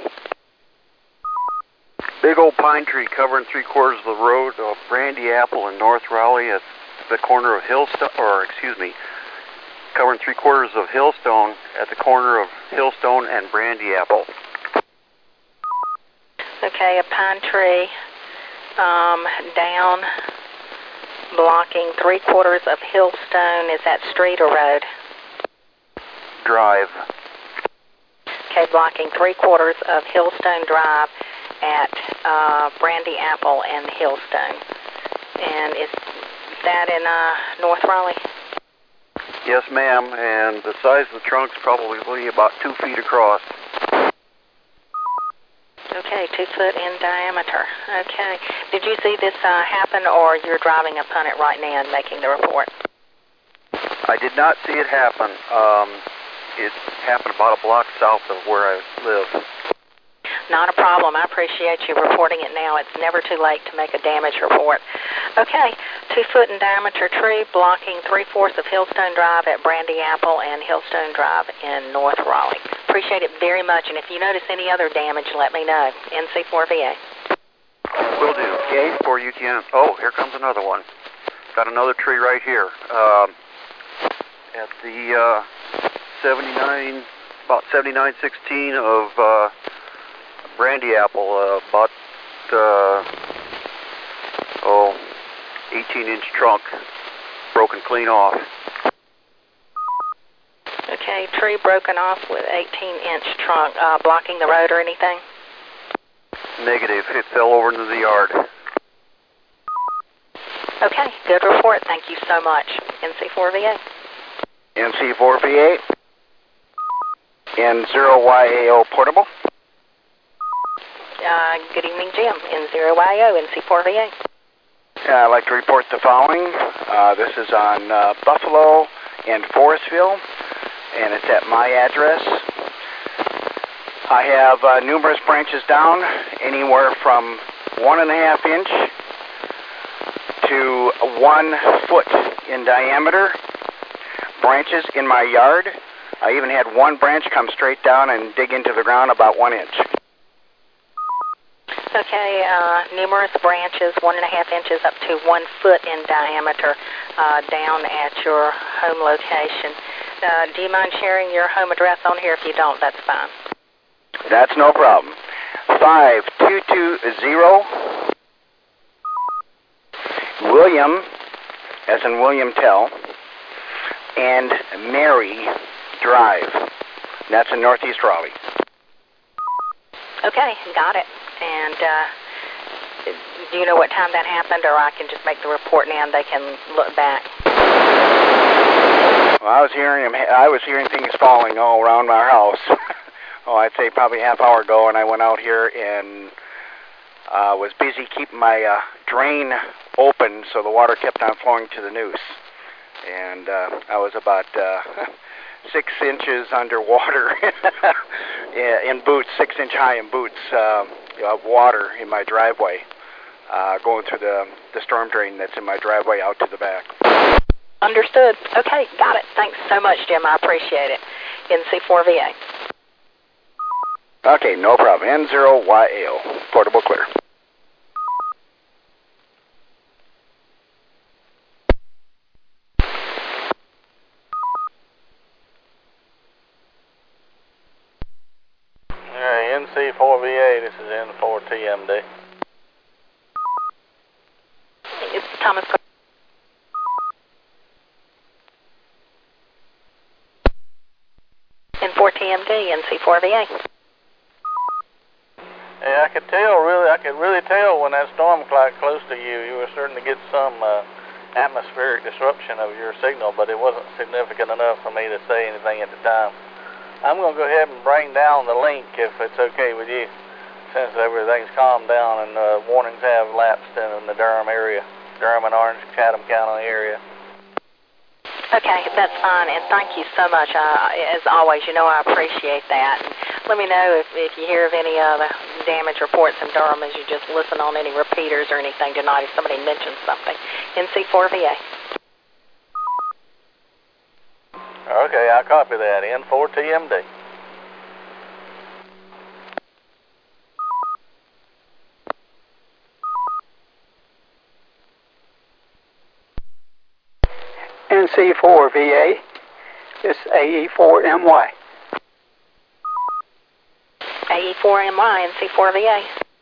Big old pine tree covering 3/4 of the road of Brandy Apple in North Raleigh at the corner of covering 3/4 of Hillstone at the corner of Hillstone and Brandy Apple. Okay, a pine tree down, blocking 3/4 of Hillstone. Is that street or road? Drive. Okay, blocking 3/4 of Hillstone Drive at Brandy Apple and Hillstone. And is that in North Raleigh? Yes, ma'am, and the size of the trunk's probably about 2 feet across. Okay, 2 foot in diameter. Okay. Did you see this happen, or you're driving upon it right now and making the report? I did not see it happen. It happened about a block south of where I live. Not a problem. I appreciate you reporting it now. It's never too late to make a damage report. Okay, 2 foot in diameter tree blocking 3/4 of Hillstone Drive at Brandy Apple and Hillstone Drive in North Raleigh. Appreciate it very much, and if you notice any other damage, let me know. NC4VA. Will do. K4UTN. Oh, here comes another one. Got another tree right here. At the about 7916 of Brandy Apple, about 18-inch trunk, broken clean off. Okay, tree broken off with 18-inch trunk, blocking the road or anything? Negative. It fell over into the yard. Okay, good report. Thank you so much. NC4VA. NC4VA. N0YAO portable. Good evening, Jim. N0YO, NC4VA. I'd like to report the following. This is on Buffalo and Forestville, and it's at my address. I have numerous branches down, anywhere from 1.5 inch to 1 foot in diameter. Branches in my yard. I even had one branch come straight down and dig into the ground about 1 inch. Okay, numerous branches, 1.5 inches up to 1 foot in diameter, down at your home location. Do you mind sharing your home address on here? If you don't, that's fine. That's no problem. 5220 William, as in William Tell, and Mary Drive. That's in Northeast Raleigh. Okay, got it. And do you know what time that happened, or I can just make the report now and they can look back? Well, I was hearing things falling all around our house. I'd say probably a half hour ago, and I went out here and was busy keeping my drain open so the water kept on flowing to the noose. And I was about 6 inches underwater in boots, 6 inch high in boots of water in my driveway, going through the storm drain that's in my driveway out to the back. Understood. Okay, got it. Thanks so much, Jim. I appreciate it. NC4VA. Okay, no problem. N0YAO. Portable clear. NC4VA, this is N4TMD. It's Thomas. N4TMD, NC4VA. Yeah, I could really tell when that storm cloud close to you, you were starting to get some atmospheric disruption of your signal, but it wasn't significant enough for me to say anything at the time. I'm going to go ahead and bring down the link if it's okay with you, since everything's calmed down and warnings have lapsed in the Durham area, Durham and Orange, Chatham County area. Okay, that's fine, and thank you so much. As always, you know I appreciate that. And let me know if you hear of any other damage reports in Durham as you just listen on any repeaters or anything tonight if somebody mentions something. NC4VA. Okay, I'll copy that. N4TMD. NC4VA, this AE4MY. AE4MY, NC4VA.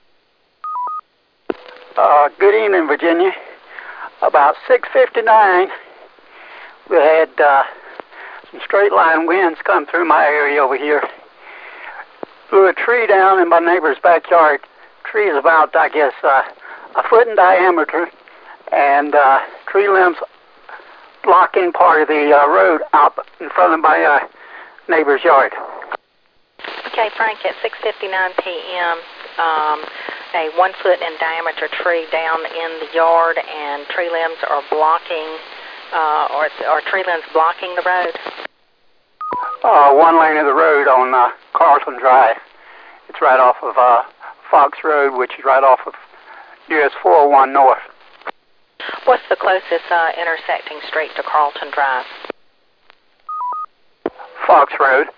Good evening, Virginia. About 6:59, we had some straight line winds come through my area over here. Blew a tree down in my neighbor's backyard. Tree is about, I guess, a foot in diameter, and tree limbs blocking part of the road out in front of my neighbor's yard. Okay, Frank, at 6:59 p.m., a 1 foot in diameter tree down in the yard, and tree limbs are blocking, or tree limbs blocking the road? One lane of the road on Carlton Drive. It's right off of Fox Road, which is right off of US 401 North. What's the closest intersecting street to Carlton Drive? Fox Road.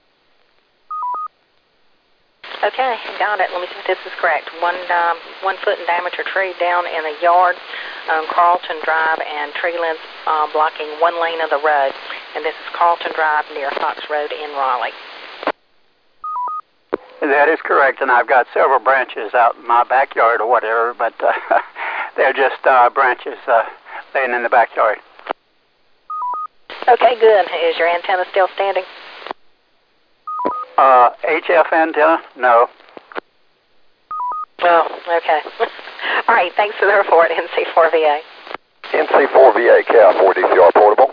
Okay, got it. Let me see if this is correct. 1 foot in diameter tree down in a yard on Carlton Drive, and tree limbs blocking one lane of the road. And this is Carlton Drive near Fox Road in Raleigh. That is correct, and I've got several branches out in my backyard or whatever, but they're just branches laying in the backyard. Okay, good. Is your antenna still standing? HF antenna? No. Oh, okay. All right, thanks for the report, NC4VA. NC4VA, KI4DCR portable.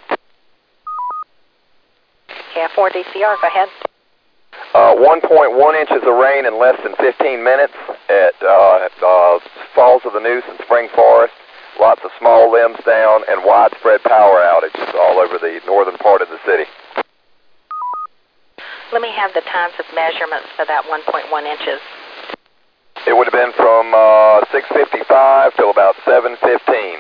KI4DCR, go ahead. 1.1 inches of rain in less than 15 minutes at Falls of the Noose in Spring Forest. Lots of small limbs down and widespread power outages all over the northern part of the city. Let me have the times of measurements for that 1.1 inches. It would have been from 6:55 till about 7:15.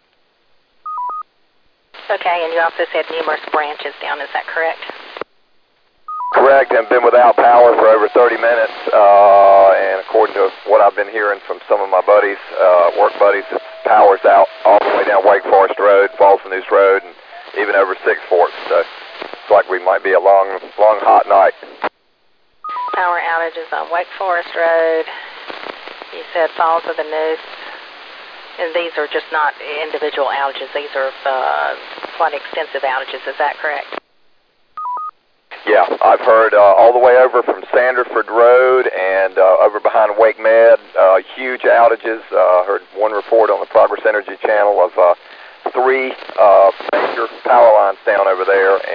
Okay, and you also said numerous branches down, is that correct? Correct, and been without power for over 30 minutes, and according to what I've been hearing from some of my buddies, work buddies, power's out all the way down Wake Forest Road, Falls of the Noose Road, and even over Six Forks, so it's like we might be a long, hot night. Power outages on Wake Forest Road, you said Falls of the Noose, and these are just not individual outages, these are quite extensive outages, is that correct? Yeah, I've heard all the way over from Sanderford Road and over behind Wake Med, huge outages. Heard one report on the Progress Energy channel of 3 major power lines down over there,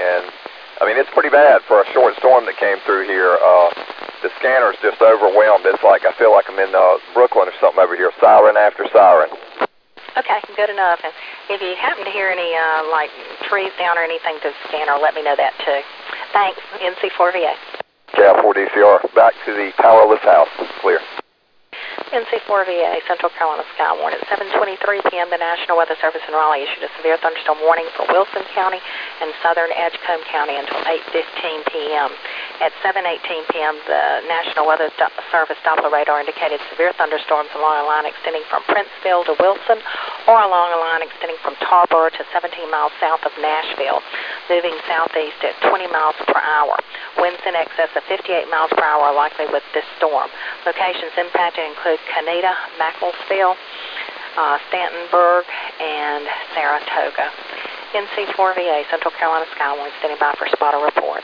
it's pretty bad for a short storm that came through here. The scanner's just overwhelmed. It's like I feel like I'm in Brooklyn or something over here, siren after siren. Okay, good enough. And if you happen to hear any, like, trees down or anything through the scanner, let me know that, too. Thanks, NC4VA. KF4DCR, back to the powerless house. Clear. NC4VA, Central Carolina Skywarn. At 7:23 p.m., the National Weather Service in Raleigh issued a severe thunderstorm warning for Wilson County and southern Edgecombe County until 8:15 p.m. At 7:18 p.m., the National Weather Service Doppler radar indicated severe thunderstorms along a line extending from Princeville to Wilson or along a line extending from Tarboro to 17 miles south of Nashville, moving southeast at 20 miles per hour. Winds in excess of 58 miles per hour are likely with this storm. Locations impacted include Canada, Macclesfield, Stantonburg, and Saratoga. NC4VA, Central Carolina Skywarn, standing by for spotter reports.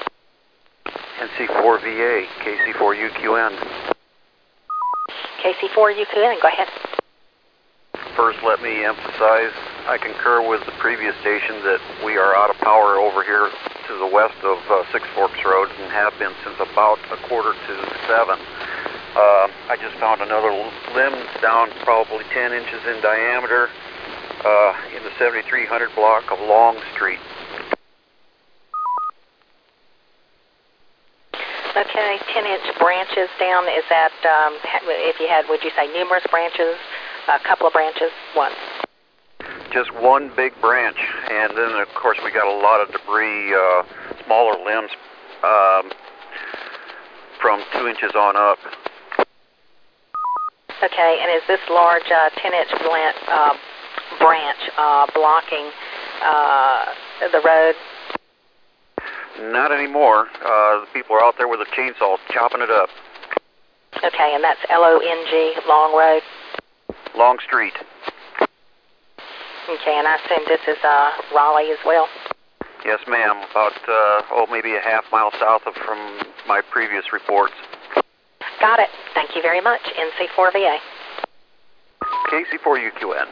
NC4VA, KC4UQN. KC4UQN, go ahead. First, let me emphasize, I concur with the previous station that we are out of power over here to the west of Six Forks Road and have been since about 6:45. I just found another limb down probably 10 inches in diameter in the 7300 block of Long Street. Okay, 10-inch branches down. Is that, if you had, would you say numerous branches, a couple of branches, one? Just one big branch, and then of course we got a lot of debris, smaller limbs from 2 inches on up. Okay, and is this large 10-inch branch blocking the road? Not anymore. The people are out there with a chainsaw chopping it up. Okay, and that's Long, Long Road? Long Street. Okay, and I assume this is Raleigh as well? Yes, ma'am. About, maybe a half mile south of from my previous reports. Got it. Thank you very much. NC4VA. KC4UQN.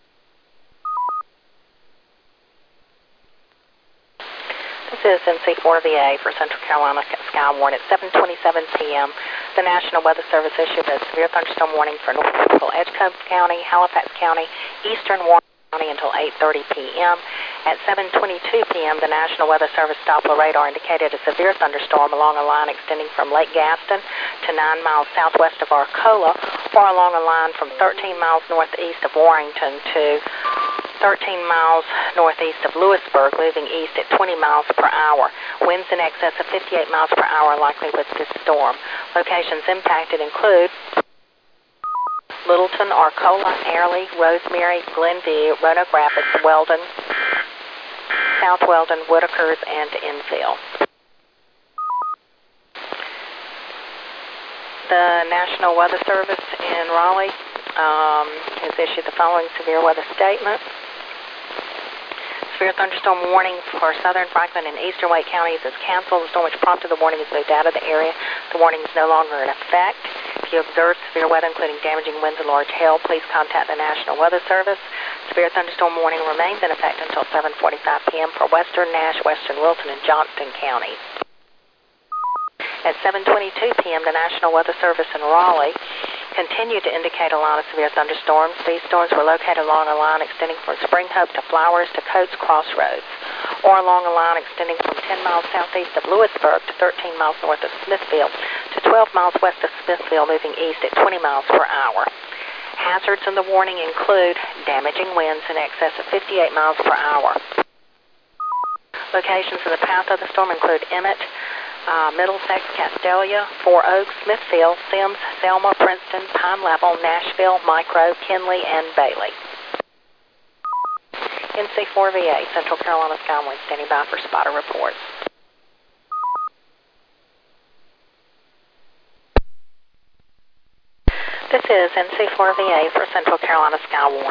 This is NC4VA for Central Carolina Skywarn. At 7:27 p.m., the National Weather Service issued a severe thunderstorm warning for North Central Edgecombe County, Halifax County, Eastern Warren County until 8:30 p.m. At 7:22 p.m., the National Weather Service Doppler radar indicated a severe thunderstorm along a line extending from Lake Gaston to 9 miles southwest of Arcola, or along a line from 13 miles northeast of Warrington to 13 miles northeast of Lewisburg, moving east at 20 miles per hour. Winds in excess of 58 miles per hour are likely with this storm. Locations impacted include Littleton, Arcola, Airlie, Rosemary, Glenview, Roanoke Rapids, Weldon, South Weldon, Whitakers, and Enfield. The National Weather Service in Raleigh has issued the following severe weather statement. Severe thunderstorm warning for southern Franklin and eastern Wake counties is canceled. The storm which prompted the warning is moved out of the area. The warning is no longer in effect. If you observe severe weather, including damaging winds and large hail, please contact the National Weather Service. Severe thunderstorm warning remains in effect until 7:45 p.m. for western Nash, western Wilton, and Johnston counties. At 7:22 p.m., the National Weather Service in Raleigh continued to indicate a line of severe thunderstorms. These storms were located along a line extending from Spring Hope to Flowers to Coates Crossroads, or along a line extending from 10 miles southeast of Lewisburg to 13 miles north of Smithfield to 12 miles west of Smithfield, moving east at 20 miles per hour. Hazards in the warning include damaging winds in excess of 58 miles per hour. Locations in the path of the storm include Emmett, Middlesex, Castelia, Four Oaks, Smithfield, Sims, Selma, Princeton, Pine Level, Nashville, Micro, Kinley, and Bailey. NC4VA, Central Carolina Skywarn, standing by for spotter reports. This is NC4VA for Central Carolina Skywarn.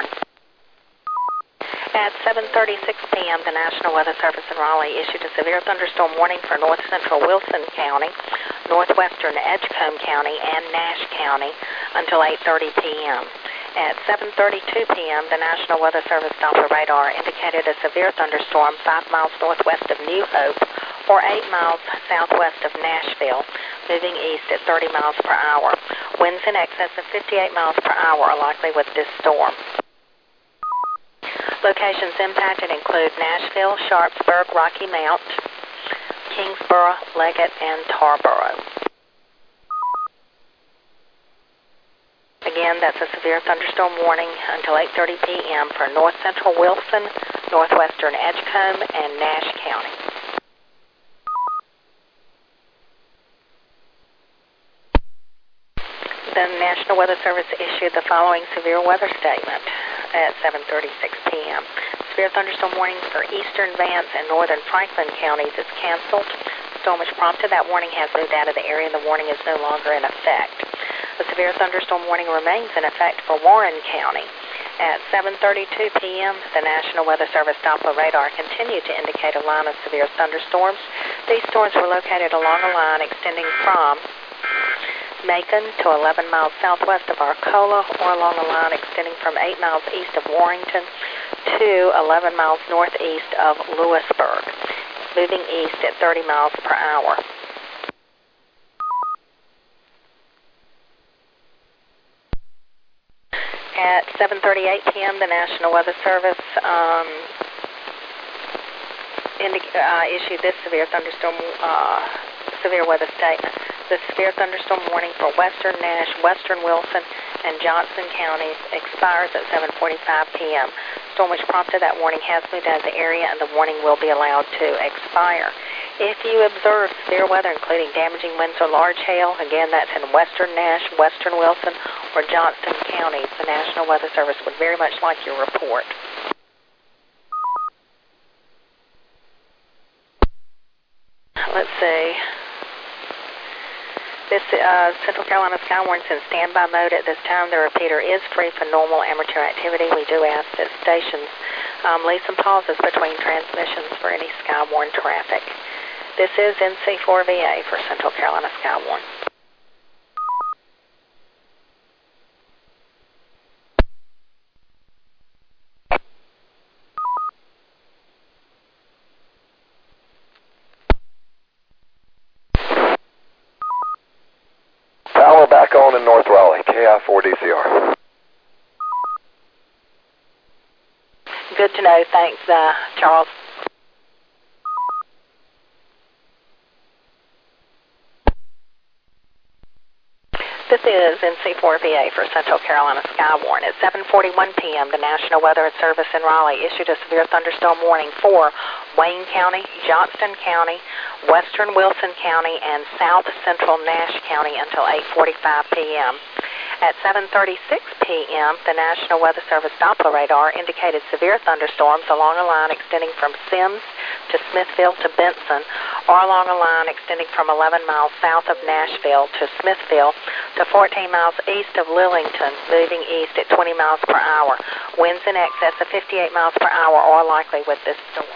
At 7:36 p.m., the National Weather Service in Raleigh issued a severe thunderstorm warning for north central Wilson County, northwestern Edgecombe County, and Nash County until 8:30 p.m. At 7:32 p.m., the National Weather Service Doppler radar indicated a severe thunderstorm 5 miles northwest of New Hope, or 8 miles southwest of Nashville, moving east at 30 miles per hour. Winds in excess of 58 miles per hour are likely with this storm. Locations impacted include Nashville, Sharpsburg, Rocky Mount, Kingsboro, Leggett, and Tarboro. Again, that's a severe thunderstorm warning until 8:30 p.m. for north central Wilson, northwestern Edgecombe, and Nash County. The National Weather Service issued the following severe weather statement at 7:36 p.m. Severe thunderstorm warning for eastern Vance and northern Franklin counties is canceled. Storm which prompted that warning has moved out of the area and the warning is no longer in effect. A severe thunderstorm warning remains in effect for Warren County. At 7:32 p.m., the National Weather Service Doppler radar continued to indicate a line of severe thunderstorms. These storms were located along a line extending from Macon to 11 miles southwest of Arcola, or along a line extending from 8 miles east of Warrington to 11 miles northeast of Lewisburg, moving east at 30 miles per hour. At 7:38 p.m., the National Weather Service issued this severe weather statement. The severe thunderstorm warning for western Nash, western Wilson, and Johnson counties expires at 7:45 p.m. Storm which prompted that warning has moved out of the area, and the warning will be allowed to expire. If you observe severe weather, including damaging winds or large hail, again, that's in western Nash, western Wilson, or Johnston counties, the National Weather Service would very much like your report. Let's see. This Central Carolina Skywarn's in standby mode at this time. The repeater is free for normal amateur activity. We do ask that stations leave some pauses between transmissions for any Skywarn traffic. This is NC4VA for Central Carolina Skywarn. Power back on in North Raleigh, KI4DCR. Good to know. Thanks, Charles. This is NC4VA for Central Carolina Skywarn. At 7:41 p.m., the National Weather Service in Raleigh issued a severe thunderstorm warning for Wayne County, Johnston County, western Wilson County, and south central Nash County until 8:45 p.m. At 7:36 p.m., the National Weather Service Doppler radar indicated severe thunderstorms along a line extending from Sims to Smithville to Benson, or along a line extending from 11 miles south of Nashville to Smithville to 14 miles east of Lillington, moving east at 20 miles per hour. Winds in excess of 58 miles per hour are likely with this storm.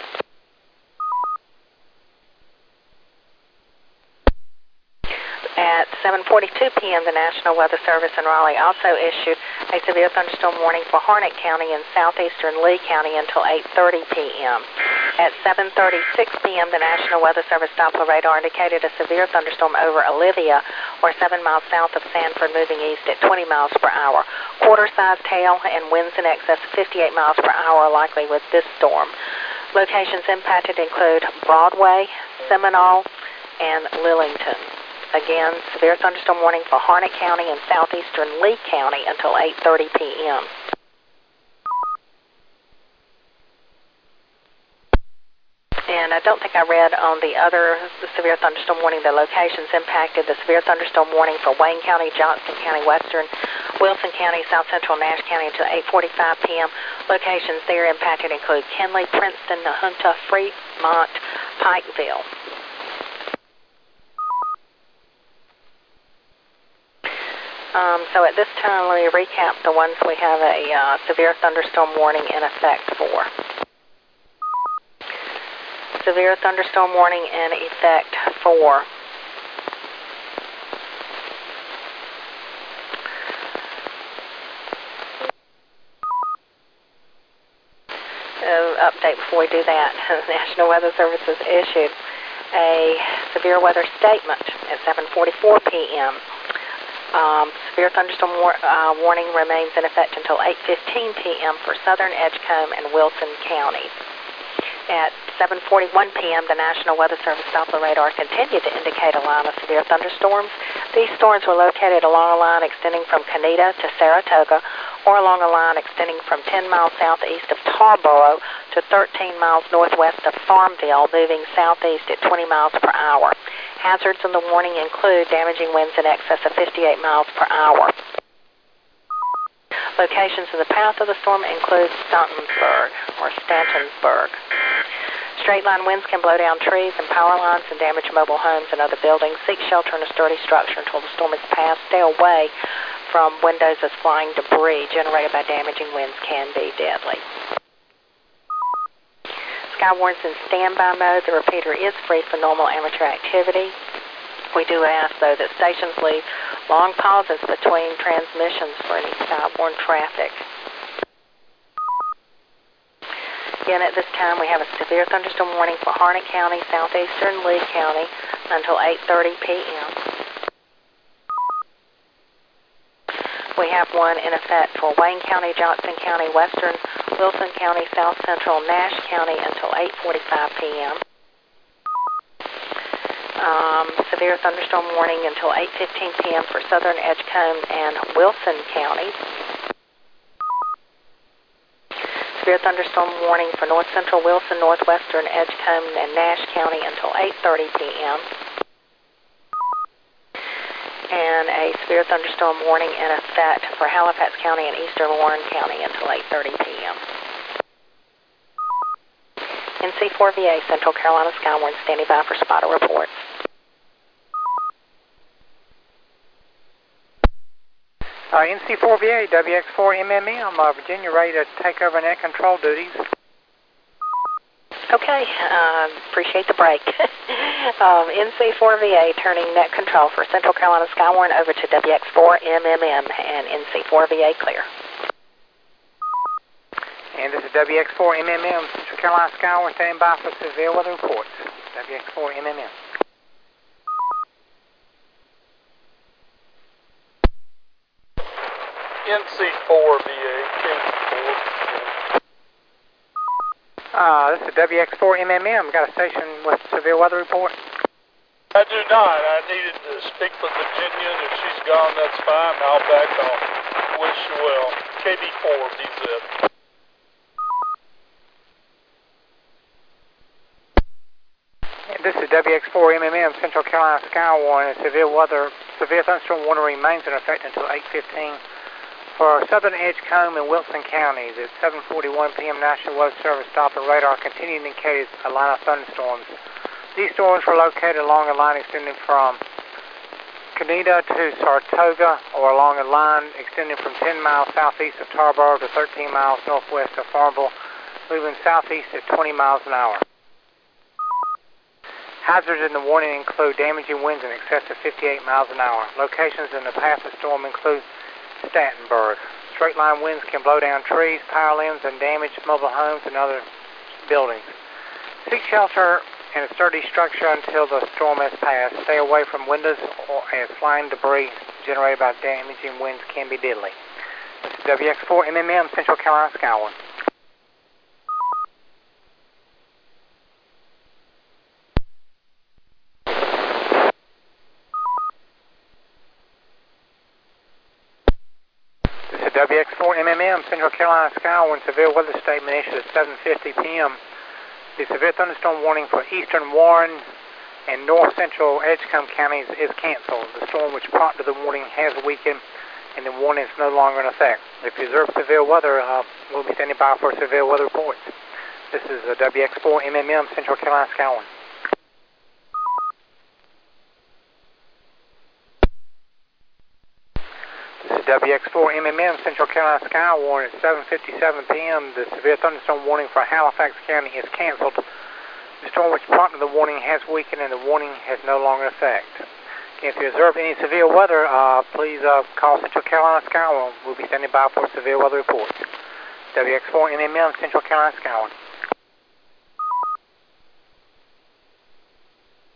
At 7:42 p.m., the National Weather Service in Raleigh also issued a severe thunderstorm warning for Harnett County and southeastern Lee County until 8:30 p.m. At 7:36 p.m., the National Weather Service Doppler radar indicated a severe thunderstorm over Olivia, or 7 miles south of Sanford, moving east at 20 miles per hour. Quarter-sized hail and winds in excess of 58 miles per hour are likely with this storm. Locations impacted include Broadway, Seminole, and Lillington. Again, severe thunderstorm warning for Harnett County and southeastern Lee County until 8:30 p.m. And I don't think I read on the severe thunderstorm warning the locations impacted. The severe thunderstorm warning for Wayne County, Johnston County, western Wilson County, south central Nash County until 8:45 p.m. Locations there impacted include Kenley, Princeton, Nahunta, Fremont, Pikeville. So at this time, let me recap the ones we have a severe thunderstorm warning in effect for. Severe thunderstorm warning in effect for update before we do that. The National Weather Service has issued A severe weather statement at 7:44 p.m. Severe thunderstorm warning remains in effect until 8:15 p.m. for southern Edgecombe and Wilson counties. At 7:41 p.m., the National Weather Service Doppler radar continued to indicate a line of severe thunderstorms. These storms were located along a line extending from Canida to Saratoga, or along a line extending from 10 miles southeast of Tarboro to 13 miles northwest of Farmville, moving southeast at 20 miles per hour. Hazards in the warning include damaging winds in excess of 58 miles per hour. Locations in the path of the storm include Stantonsburg. Straight-line winds can blow down trees and power lines and damage mobile homes and other buildings. Seek shelter in a sturdy structure until the storm is past. Stay away from windows as flying debris generated by damaging winds can be deadly. Skywarn's in standby mode. The repeater is free for normal amateur activity. We do ask, though, that stations leave long pauses between transmissions for any Skywarn traffic. Again, at this time, we have a severe thunderstorm warning for Harnett County, southeastern Lee County, until 8:30 p.m. We have one in effect for Wayne County, Johnson County, western Wilson County, south central Nash County, until 8:45 p.m. Severe thunderstorm warning until 8:15 p.m. for southern Edgecombe and Wilson counties. Severe thunderstorm warning for north central Wilson, northwestern Edgecombe and Nash County until 8:30 p.m. And a severe thunderstorm warning in effect for Halifax County and eastern Warren County until 8:30 p.m. NC4VA, Central Carolina Skywarn, standing by for spotter reports. NC4VA, WX4MMM, Virginia, ready to take over net control duties. Okay, appreciate the break. NC4VA turning net control for Central Carolina Skywarn over to WX4MMM and NC4VA clear. And this is WX4MMM, Central Carolina Skywarn, standing by for severe weather reports. WX4MMM. NC4VA, this is WX4MMM. Got a station with severe weather report. I do not. I needed to speak with Virginia, and if she's gone, that's fine. I'll back off. Wish you well. KD4, BZ. This is WX4MMM, Central Carolina Skywarn, and severe thunderstorm warning remains in effect until 8:15 for southern Edgecombe and Wilson counties. At 7:41 p.m., National Weather Service Doppler radar continued to indicate a line of thunderstorms. These storms were located along a line extending from Canida to Saratoga, or along a line extending from 10 miles southeast of Tarboro to 13 miles northwest of Farmville, moving southeast at 20 miles an hour. Hazards in the warning include damaging winds in excess of 58 miles an hour. Locations in the path of the storm include Stantonsburg. Straight-line winds can blow down trees, power limbs, and damage mobile homes and other buildings. Seek shelter in a sturdy structure until the storm has passed. Stay away from windows as flying debris generated by damaging winds can be deadly. This is WX4MMM, Central Carolina Skywarn. WX4MMM, Central Carolina Skywarn, severe weather statement issued at 7:50 p.m. The severe thunderstorm warning for eastern Warren and north central Edgecombe counties is canceled. The storm which prompted the warning has weakened, and the warning is no longer in effect. If you observe severe weather, we'll be standing by for severe weather reports. This is WX4MMM, Central Carolina Skywarn. WX4MMM, Central Carolina Skywarn, at 7:57 p.m. The severe thunderstorm warning for Halifax County is canceled. The storm which prompted the warning has weakened, and the warning has no longer effect. If you observe any severe weather, please call Central Carolina Skywarn. We'll be standing by for severe weather reports. WX4MMM, Central Carolina Skywarn.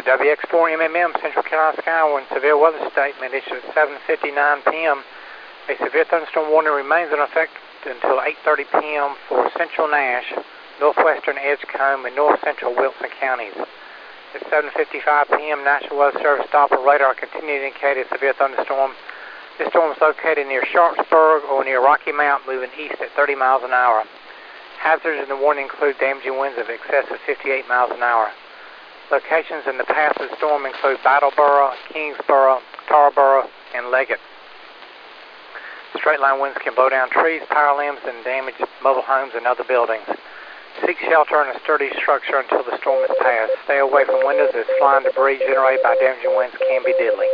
WX4MMM, Central Carolina Skywarn, severe weather statement issued at 7:59 p.m. A severe thunderstorm warning remains in effect until 8:30 p.m. for Central Nash, northwestern Edgecombe, and north central Wilson counties. At 7:55 p.m., National Weather Service Doppler radar continued to indicate a severe thunderstorm. This storm is located near Sharpsburg or near Rocky Mount, moving east at 30 miles an hour. Hazards in the warning include damaging winds of excess of 58 miles an hour. Locations in the path of the storm include Battleboro, Kingsboro, Tarboro, and Leggett. Straight line winds can blow down trees, power limbs, and damage mobile homes and other buildings. Seek shelter in a sturdy structure until the storm is past. Stay away from windows as flying debris generated by damaging winds can be deadly.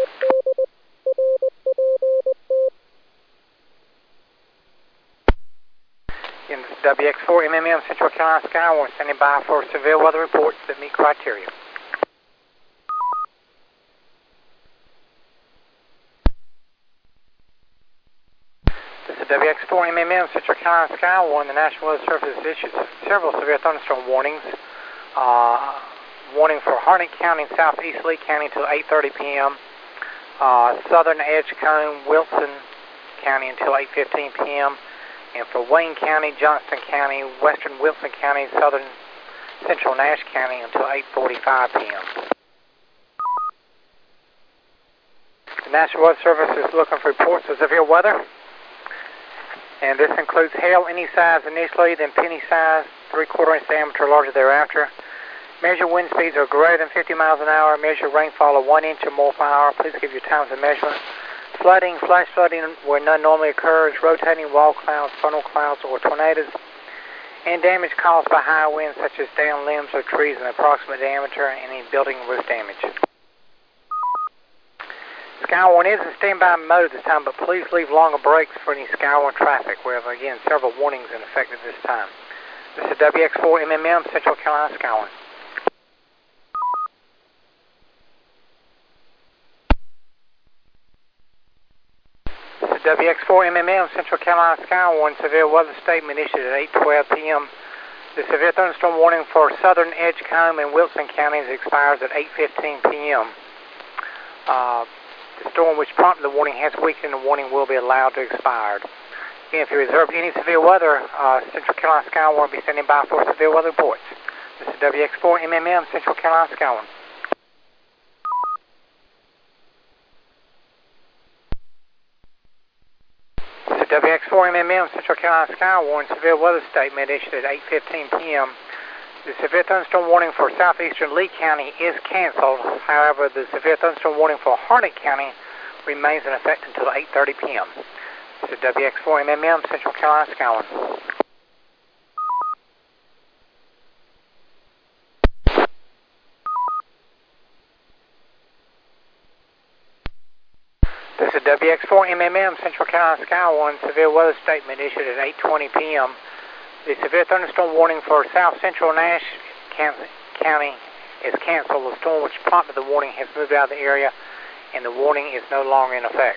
In WX4MMM, Central Carolina Skywarn, standing by for severe weather reports that meet criteria. This is WX4MMM, Central Carolina Skywarn. The National Weather Service has issued several severe thunderstorm warnings. Warning for Harnett County and southeast Lee County until 8:30 p.m. Southern Edgecombe, Wilson County until 8:15 p.m. And for Wayne County, Johnston County, western Wilson County, southern central Nash County until 8:45 p.m. The National Weather Service is looking for reports of severe weather. And this includes hail any size initially, then penny size, 3/4 inch diameter larger thereafter. Measure wind speeds are greater than 50 miles an hour. Measure rainfall of 1 inch or more per hour. Please give your times of measurement. Flooding, flash flooding where none normally occurs, rotating wall clouds, funnel clouds, or tornadoes, and damage caused by high winds such as downed limbs or trees in approximate diameter and any building and roof damage. Skywarn is in standby mode at this time, but please leave longer breaks for any Skywarn traffic. We have, again, several warnings in effect at this time. This is WX4MMM, Central Carolina Skywarn. WX4MMM, Central Carolina Skywarn, severe weather statement issued at 8:12 p.m. The severe thunderstorm warning for southern Edgecombe and Wilson counties expires at 8:15 p.m. The storm which prompted the warning has weakened and the warning will be allowed to expire. Again, if you reserve any severe weather, Central Carolina Skywarn will be standing by for severe weather reports. This is WX4MMM, Central Carolina Skywarn. WX4MMM, Central Carolina Skywarn, severe weather statement issued at 8:15 p.m. The severe thunderstorm warning for southeastern Lee County is canceled. However, the severe thunderstorm warning for Harnett County remains in effect until 8:30 p.m. This is WX4MMM, Central Carolina Skywarn. This is WX4MMM, Central Carolina Skywarn, severe weather statement issued at 8:20 p.m. The severe thunderstorm warning for south central Nash County is canceled. The storm which prompted the warning has moved out of the area, and the warning is no longer in effect.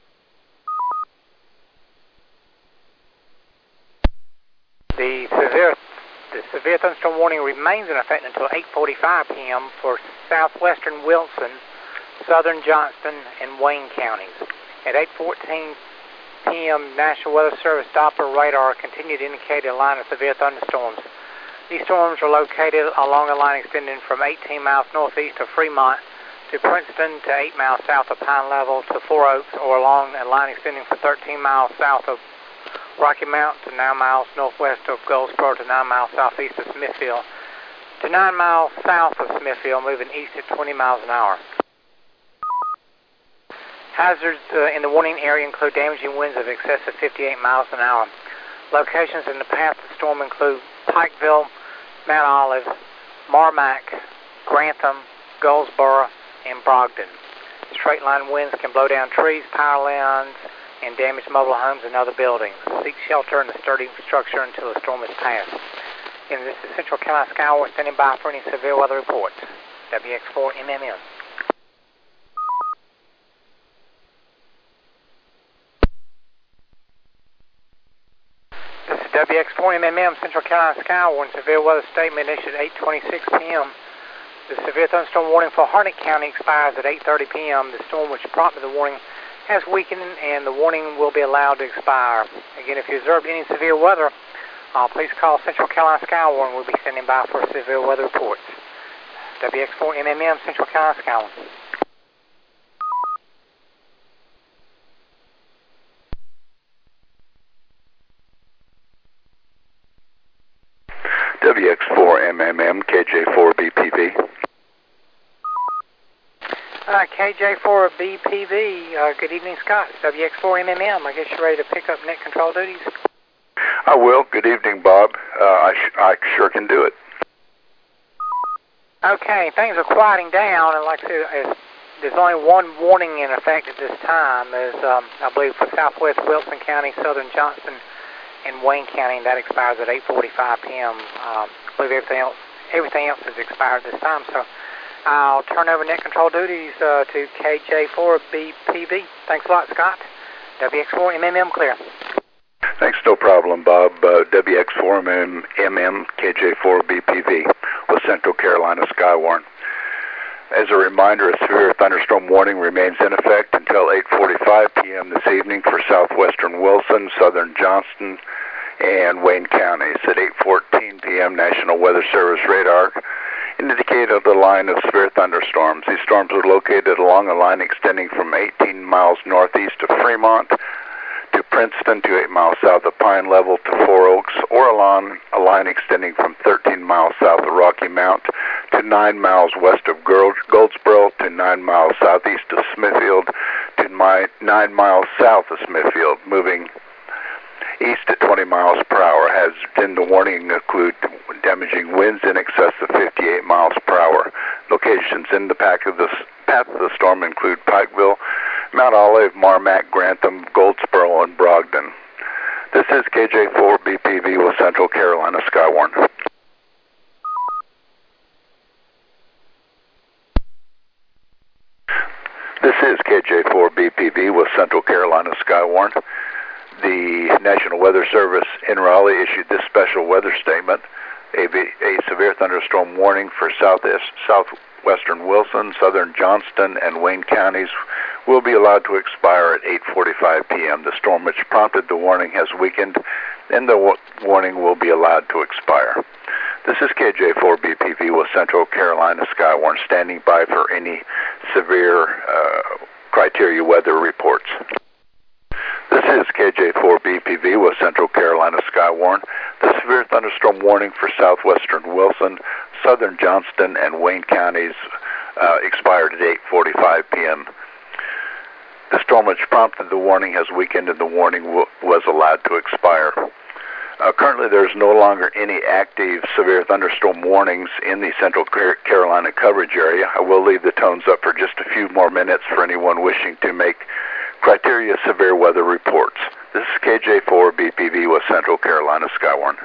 The severe thunderstorm warning remains in effect until 8:45 p.m. for southwestern Wilson, southern Johnston, and Wayne counties. At 8:14 p.m., National Weather Service Doppler radar continued to indicate a line of severe thunderstorms. These storms are located along a line extending from 18 miles northeast of Fremont to Princeton to 8 miles south of Pine Level to Four Oaks, or along a line extending from 13 miles south of Rocky Mount to 9 miles northwest of Goldsboro to 9 miles southeast of Smithfield to 9 miles south of Smithfield, moving east at 20 miles an hour. Hazards in the warning area include damaging winds of excess of 58 miles an hour. Locations in the path of the storm include Pikeville, Mount Olive, Marmac, Grantham, Goldsboro, and Brogdon. Straight line winds can blow down trees, power lines, and damage mobile homes and other buildings. Seek shelter in a sturdy structure until the storm is past. And this is Central Carolina Skywarn standing by for any severe weather reports. WX4MMM. This is WX4MMM, Central Carolina Skywarn, severe weather statement issued at 8:26 p.m. The severe thunderstorm warning for Harnett County expires at 8:30 p.m. The storm which prompted the warning has weakened, and the warning will be allowed to expire. Again, if you observed any severe weather, please call Central Carolina Skywarn. We'll be standing by for severe weather reports. WX4 MMM, Central Carolina Skywarn. WX4 MMM, KJ4 BPV. KJ4 BPV, good evening, Scott. It's WX4 MMM. I guess you're ready to pick up net control duties? I will. Good evening, Bob. I sure can do it. Okay, things are quieting down, and like I said, there's only one warning in effect at this time. There's, I believe, for Southwest Wilson County, Southern Johnston, and Wayne County, and that expires at 8:45 p.m. I believe everything else has expired this time, so I'll turn over net control duties to KJ4 BPV. Thanks a lot, Scott. WX4 MMM clear. Thanks, no problem, Bob. WX4 MM, KJ4 BPV with Central Carolina Skywarn. As a reminder, a severe thunderstorm warning remains in effect until 8:45 p.m. this evening for southwestern Wilson, southern Johnston, and Wayne counties. At 8:14 p.m., National Weather Service radar indicated a line of severe thunderstorms. These storms were located along a line extending from 18 miles northeast of Fremont to Princeton to 8 miles south of Pine Level to Four Oaks, or along a line extending from 13 miles south of Rocky Mount to 9 miles west of Goldsboro to 9 miles southeast of Smithfield to 9 miles south of Smithfield, moving east at 20 miles per hour. Has in the warning include damaging winds in excess of 58 miles per hour. Locations in the path of the storm include Pikeville, Mount Olive, Marmac, Grantham, Goldsboro, and Brogdon. This is KJ4 BPV with Central Carolina Skywarn. This is KJ4 BPV with Central Carolina Skywarn. The National Weather Service in Raleigh issued this special weather statement. A severe thunderstorm warning for southwestern Wilson, southern Johnston, and Wayne counties will be allowed to expire at 8:45 p.m. The storm which prompted the warning has weakened, and the warning will be allowed to expire. This is KJ4 BPV with Central Carolina Skywarn, standing by for any severe criteria weather reports. This is KJ4 BPV with Central Carolina Skywarn. The severe thunderstorm warning for southwestern Wilson, southern Johnston, and Wayne counties expired at 8:45 p.m. The storm which prompted the warning has weakened, and the warning was allowed to expire. Currently, there's no longer any active severe thunderstorm warnings in the Central Carolina coverage area. I will leave the tones up for just a few more minutes for anyone wishing to make criteria severe weather reports. This is KJ4 BPV with Central Carolina Skywarn.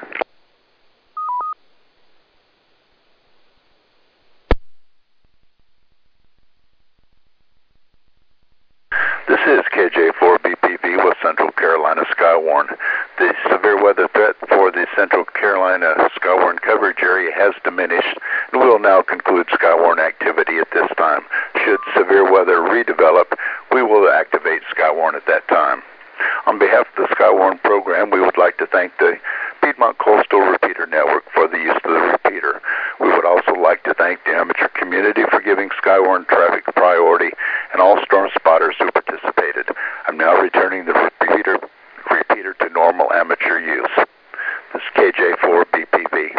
This is KJ4 BPV with Central Carolina Skywarn. The severe weather threat for the Central Carolina Skywarn coverage area has diminished, and we will now conclude Skywarn activity at this time. Should severe weather redevelop, we will activate Skywarn at that time. On behalf of the Skywarn program, we would like to thank the Piedmont Coastal Repeater Network for the use of the repeater. We would also like to thank the amateur community for giving Skywarn traffic priority and all storm spotters who participated. I'm now returning the repeater to normal amateur use. This is KJ4 BPV.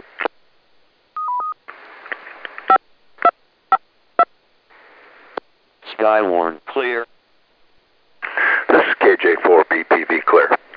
Skywarn clear. This is KJ4 BPV clear.